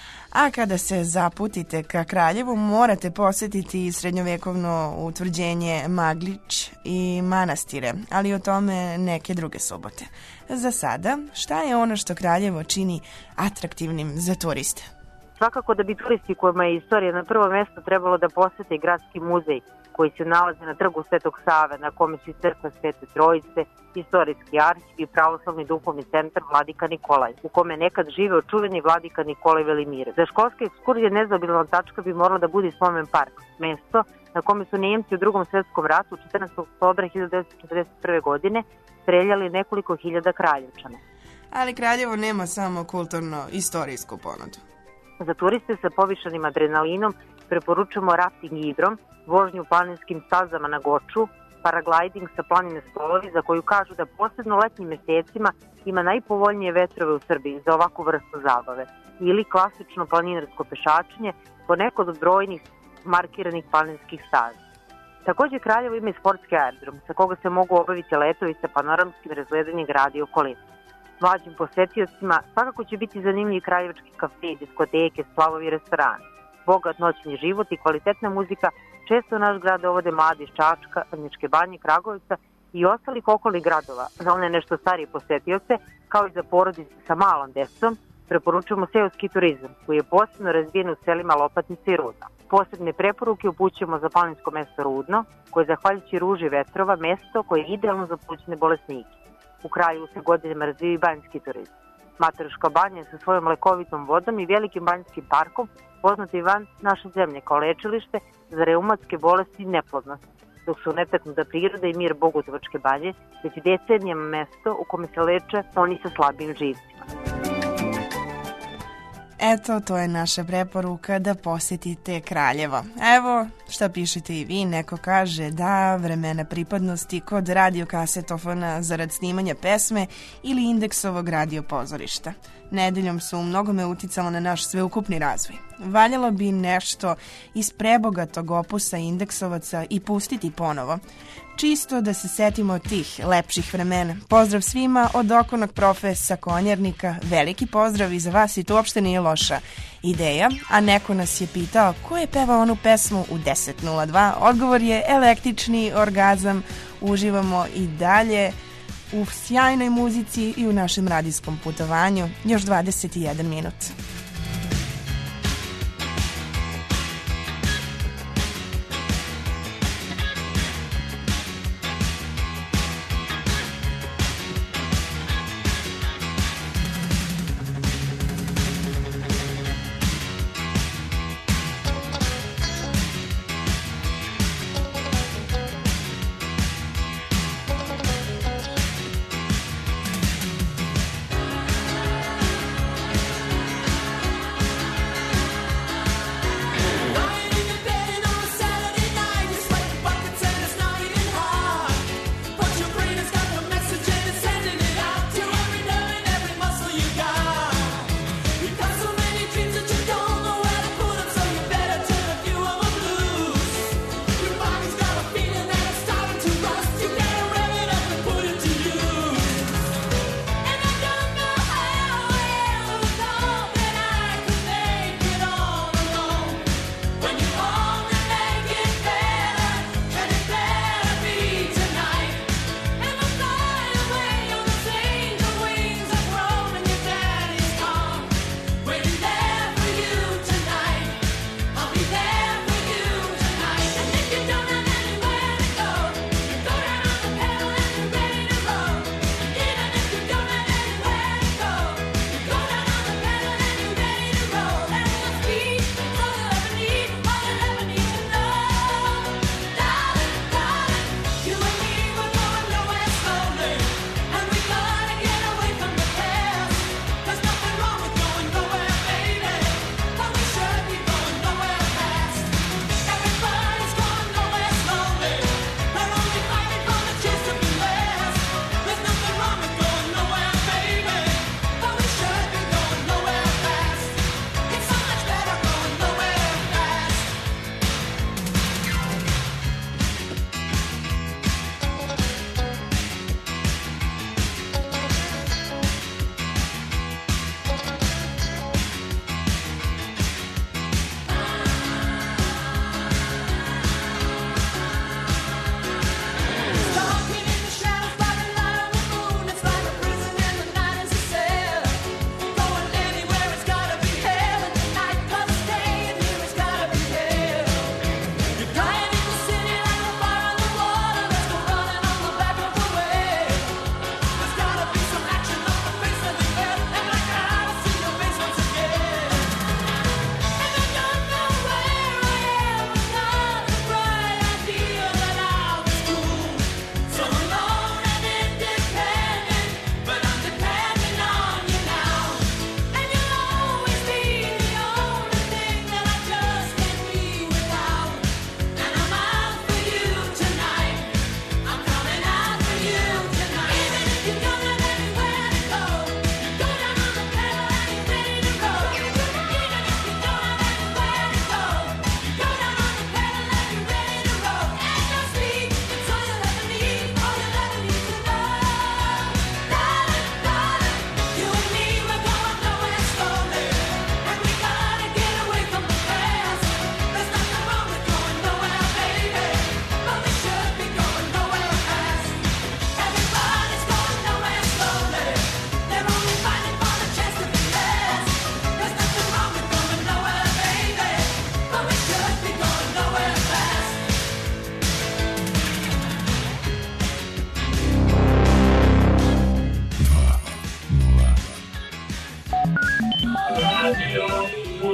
A kada se zaputite ka Kraljevu, morate posjetiti srednjovekovno utvrđenje Maglić i manastire, ali o tome neke druge subote. Za sada, šta je ono što Kraljevo čini atraktivnim za turiste? Svakako da bi turisti kojima je istorija na prvo mjesto trebalo da posjete gradski muzej koji se nalazi na trgu Svetog Save, na kome su crkva Svete Trojice, istorijski arhiv i pravoslavni duhovni centar Vladika Nikolaj, u kome nekad živeo čuveni Vladika Nikolaj Velimir. Za školske ekskurzije nezaobilna tačka bi morala da bude Spomen park, mesto na kome su Njemci u Drugom svjetskom ratu četrnaestog oktobra hiljadu devetsto četrdeset prve. godine streljali nekoliko hiljada Kraljevčana. Ali Kraljevo nema samo kulturno-istorijsku ponudu. Za turiste sa povišenim adrenalinom preporučujemo rafting igrom, vožnju planinskim stazama na Goču, paragliding sa planine Stolovi, za koju kažu da posebno letnjim mjesecima ima najpovoljnije vetrove u Srbiji za ovakvu vrstu zabave, ili klasično planinarsko pešačenje po nekod od brojnih markiranih planinskih staza. Također Kraljevo ima i sportski aerodrom, sa koga se mogu obaviti letovi sa panoramskim razgledanjem grada i okoline. Mlađim posetiocima svakako će biti zanimljivi kraljevački kafe, diskoteke, splavovi i restorani. Bogat noćni život i kvalitetna muzika često u naš grad dovode mladi iz Čačka, Vrnjačke Banje, Kragujevca i ostalih okolnih gradova. Za one nešto starije posetioce, kao i za porodice sa malom decom, preporučujemo seoski turizam, koji je posebno razvijen u selima Lopatnice i Rudno. Posebne preporuke upućujemo za planinsko mesto Rudno, koje je zahvaljujući ruži vetrova mesto koje je idealno za plućne bolesnike. U Kraljevu se godinama razvija i banjski turizam. Mataruška banja sa svojom lekovitom vodom i velikim banjskim parkom poznati van naše zemlje kao lečilište za reumatske bolesti i neplodnost, dok su netaknuta priroda i mir Bogutovačke banje, već decenijama mesto u kome se leče oni sa slabim živcima. Eto, to je naša preporuka da posjetite Kraljevo. Evo, šta pišete i vi, neko kaže da vremena pripadnosti kod radiokasetofona zarad snimanja pesme ili indeksovog radiopozorišta. Nedeljom su mnogome uticalo na naš sveukupni razvoj. Valjalo bi nešto iz prebogatog opusa indeksovaca i pustiti ponovo. Čisto da se setimo tih lepših vremena. Pozdrav svima od okonog profe sa Konjarnika. Veliki pozdrav i za vas i to uopšte nije loša ideja. A neko nas je pitao ko je pevao onu pesmu u deset nula dva. Odgovor je električni orgazam. Uživamo i dalje u sjajnoj muzici i u našem radijskom putovanju. Još dvadeset jedan minut. Thank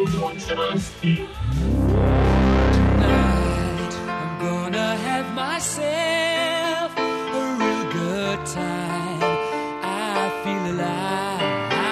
Tonight I'm gonna have myself a real good time. I feel alive,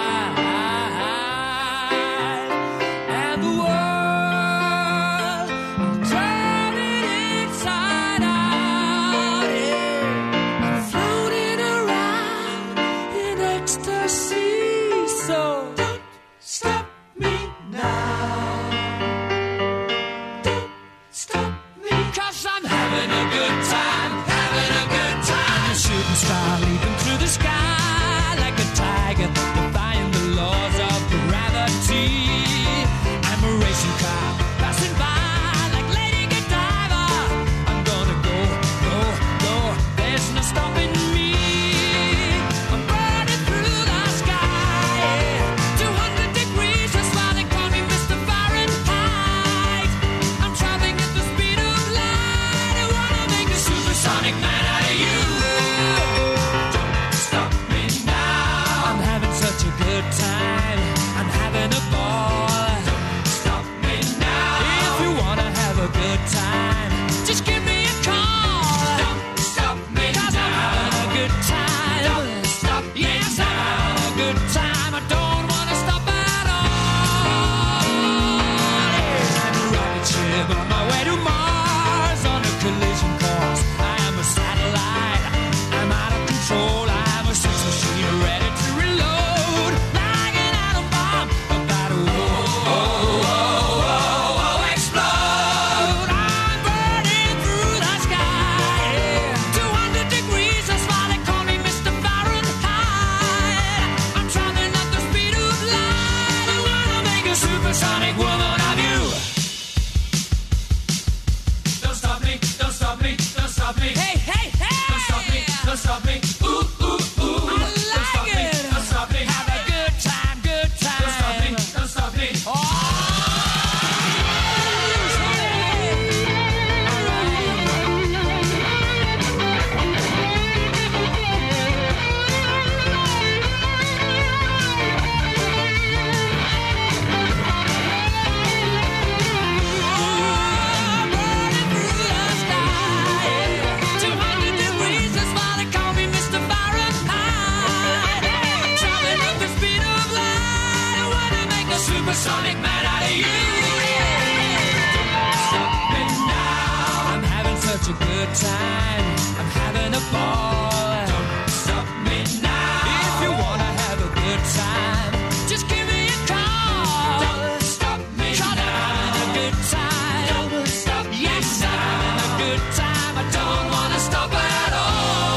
and the world I'm turning inside out. Yeah. I'm floating around in ecstasy. So don't stop me now. Don't stop me, 'cause I'm having a good time, having a good time. I'm a shooting star leaping through the sky like a tiger, defying the laws of gravity. I'm a racing car passing by like Lady Godiva. I'm gonna go, go, go. There's no stopping me. I'm burning through the sky, yeah. two hundred degrees, that's why they call me Mister Fahrenheit. I'm traveling at the speed of light. I wanna make a supersonic man out of you. Don't stop me now. I'm having such a good time. I'm having a ball. Don't stop me now. If you wanna have a good time, just give me a call. Don't stop me 'cause now. I'm having a good time. Don't stop me yes, now. I'm having a good time. I don't wanna stop at all. Yeah. I'm a rocket ship on my way to Mars on a collision course. I am a satellite. I'm out of control. I'm a sex machine ready to reload. Like an atom bomb about to oh, oh, oh, oh, oh, explode. I'm burning through the sky. Yeah. two hundred degrees, that's why they call me Mister Fahrenheit. I'm traveling at the speed of light. I wanna make a supersonic woman of you. Don't stop me, don't stop me, don't stop me. Hey, hey, hey! Don't stop me, don't stop me. Ooh, ooh, ooh. I like don't stop it. Me, don't stop me. Have a good time, good time. Don't stop me, don't stop me. Oh! two hundred degrees, that's why they call me Mister Fahrenheit. I'm traveling at the speed of light. I wanna make a supersonic man out of you. Stop me now. I'm having such a good time. I'm having a ball. Don't stop me now. If you wanna have a good time, just give me a call. Don't stop me now. I'm having a good time. Don't stop me yes, now. I'm having a good time. I don't wanna stop at all.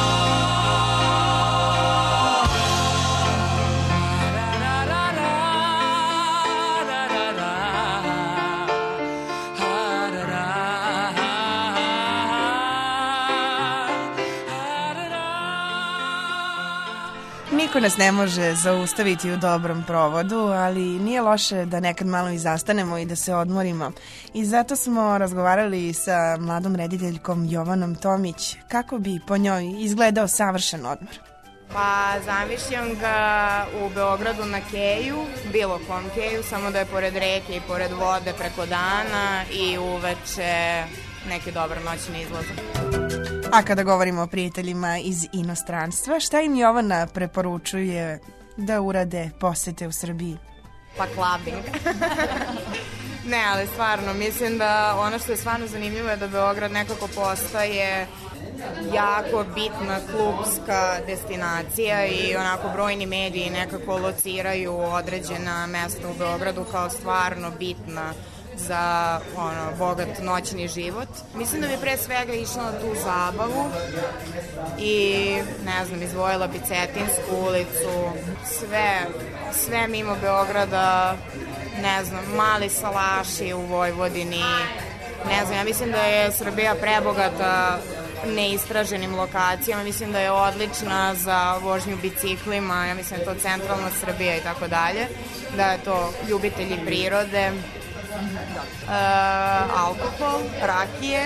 Niko nas ne može zaustaviti u dobrom provodu, ali nije loše da nekad malo i zastanemo i da se odmorimo. I zato smo razgovarali sa mladom rediteljkom Jovanom Tomić kako bi po njoj izgledao savršen odmor. Pa zamišljam ga u Beogradu na keju, bilo kom keju, samo da je pored reke i pored vode preko dana i uveče neki dobar noćni izlazak. A kada govorimo o prijateljima iz inostranstva, šta im Jovana preporučuje da urade posete u Srbiji? Pa clubbing. Ne, ali stvarno, mislim da ono što je stvarno zanimljivo je da Beograd nekako postaje jako bitna klubska destinacija i onako brojni mediji nekako lociraju određena mesta u Beogradu kao stvarno bitna za ono, bogat noćni život. Mislim da bi pre svega išla na tu zabavu i ne znam, izdvojila bi Cetinsku ulicu, sve, sve mimo Beograda, ne znam, mali salaši u Vojvodini, ne znam, ja mislim da je Srbija prebogata neistraženim lokacijama, mislim da je odlična za vožnju biciklima, ja mislim da je to centralna Srbija i tako dalje, da je to ljubitelji prirode, Uh, alkohol, rakije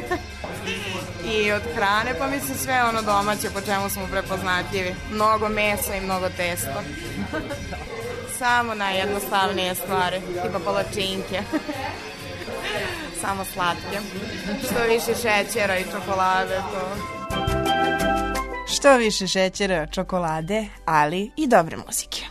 i od hrane, pa mislim sve ono domaće po čemu smo prepoznatljivi. Mnogo mesa i mnogo testa. samo najjednostavnije stvari, tipa palačinke. Samo slatke. Što više šećera i čokolade, to... Što više šećera, čokolade, ali i dobre muzike.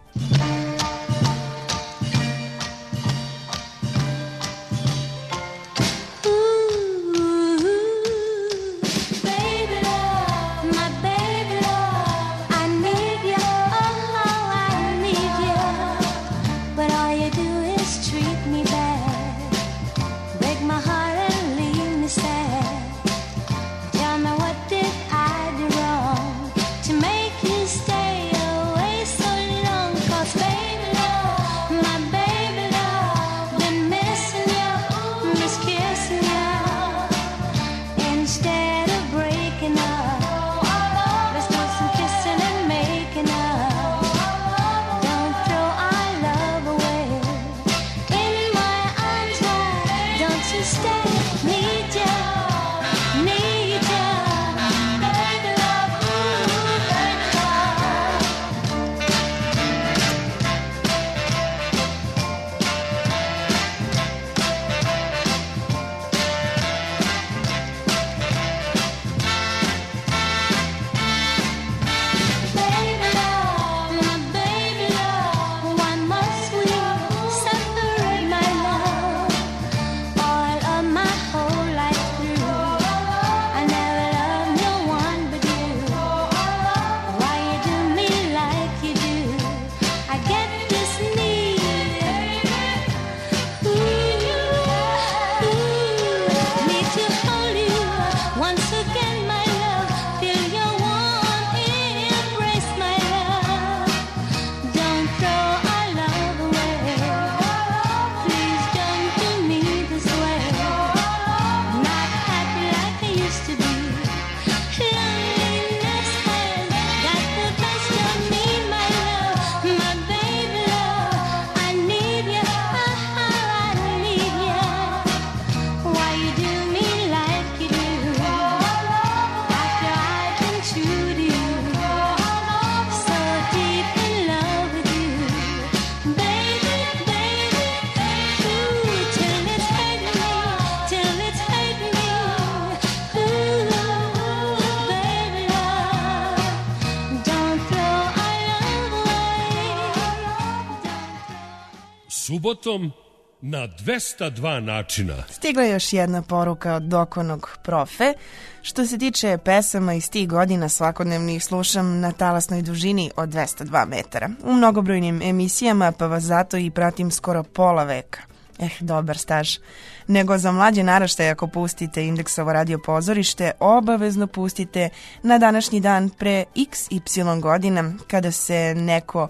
Subotom na dvesta dva načina. Stigla je još jedna poruka od Dokonog profe. Što se tiče pesama iz tih godina, svakodnevno ih slušam na talasnoj dužini od dvesta dva metara. U mnogobrojnim emisijama, pa vas zato i pratim skoro pola veka. Eh, dobar staž. Nego za mlađe naraštaje, ako pustite Indeksovo radio pozorište, obavezno pustite na današnji dan pre iks ipsilon godina, kada se neko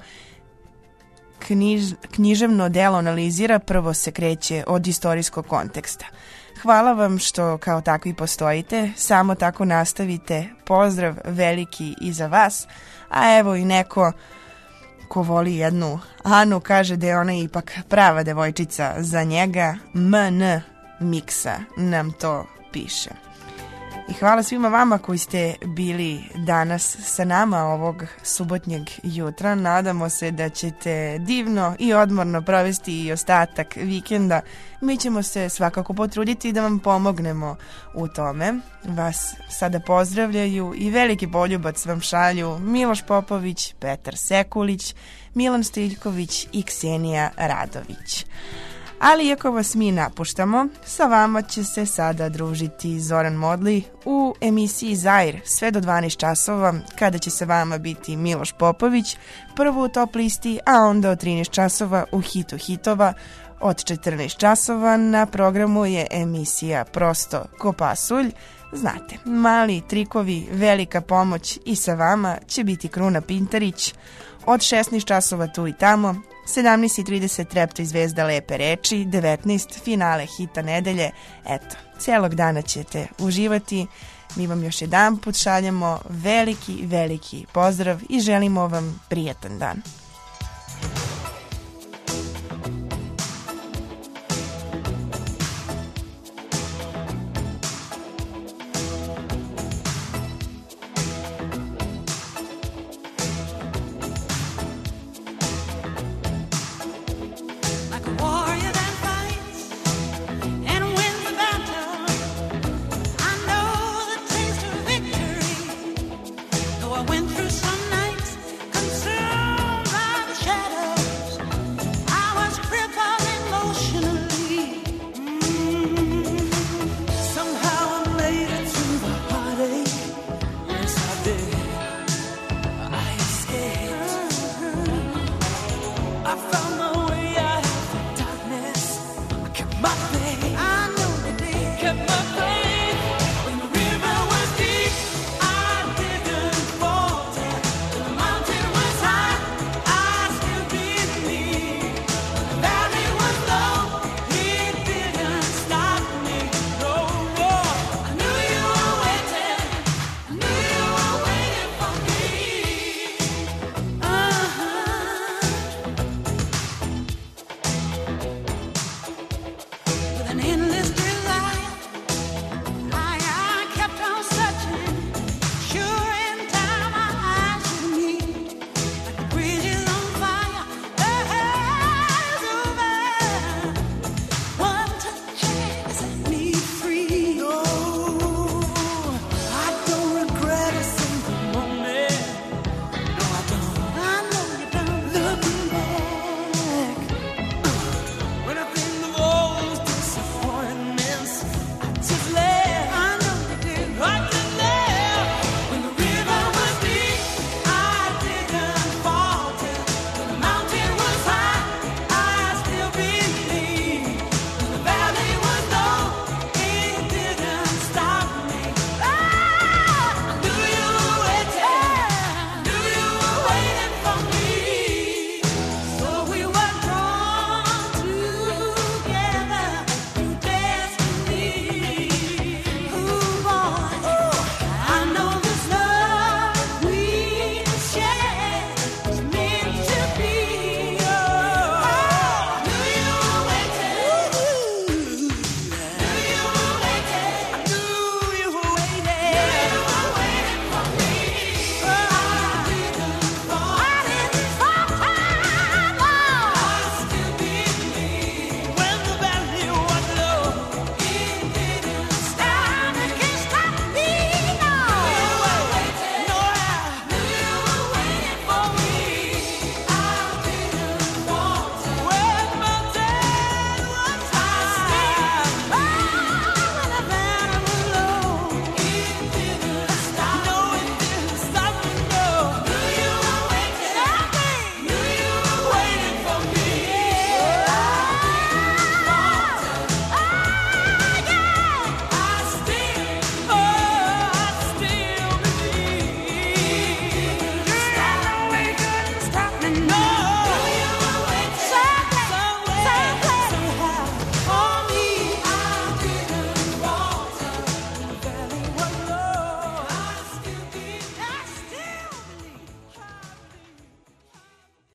knjiž, književno delo analizira, prvo se kreće od istorijskog konteksta. Hvala vam što kao takvi postojite, samo tako nastavite, pozdrav veliki i za vas, a evo i neko ko voli jednu Anu kaže da je ona ipak prava devojčica za njega, M N Miksa nam to piše. I hvala svima vama koji ste bili danas sa nama ovog subotnjeg jutra. Nadamo se da ćete divno i odmorno provesti i ostatak vikenda. Mi ćemo se svakako potruditi da vam pomognemo u tome. Vas sada pozdravljaju i veliki poljubac vam šalju Miloš Popović, Petar Sekulić, Milan Stiljković i Ksenija Radović. Ali iako vas mi napuštamo, sa vama će se sada družiti Zoran Modli u emisiji Zair sve do dvanaest časova, kada će se vama biti Miloš Popović, prvo u top listi, a onda od trinaest časova u hitu hitova. Od četrnaest časova na programu je emisija Prosto ko pasulj. Znate, mali trikovi, velika pomoć i sa vama će biti Kruna Pintarić. Od šesnaest časova tu i tamo, sedamnaest i trideset Trepta i Zvezda lepe reči, devetnaest finale hita nedelje. Eto, celog dana ćete uživati. Mi vam još jedan put šaljemo veliki, veliki pozdrav i želimo vam prijatan dan.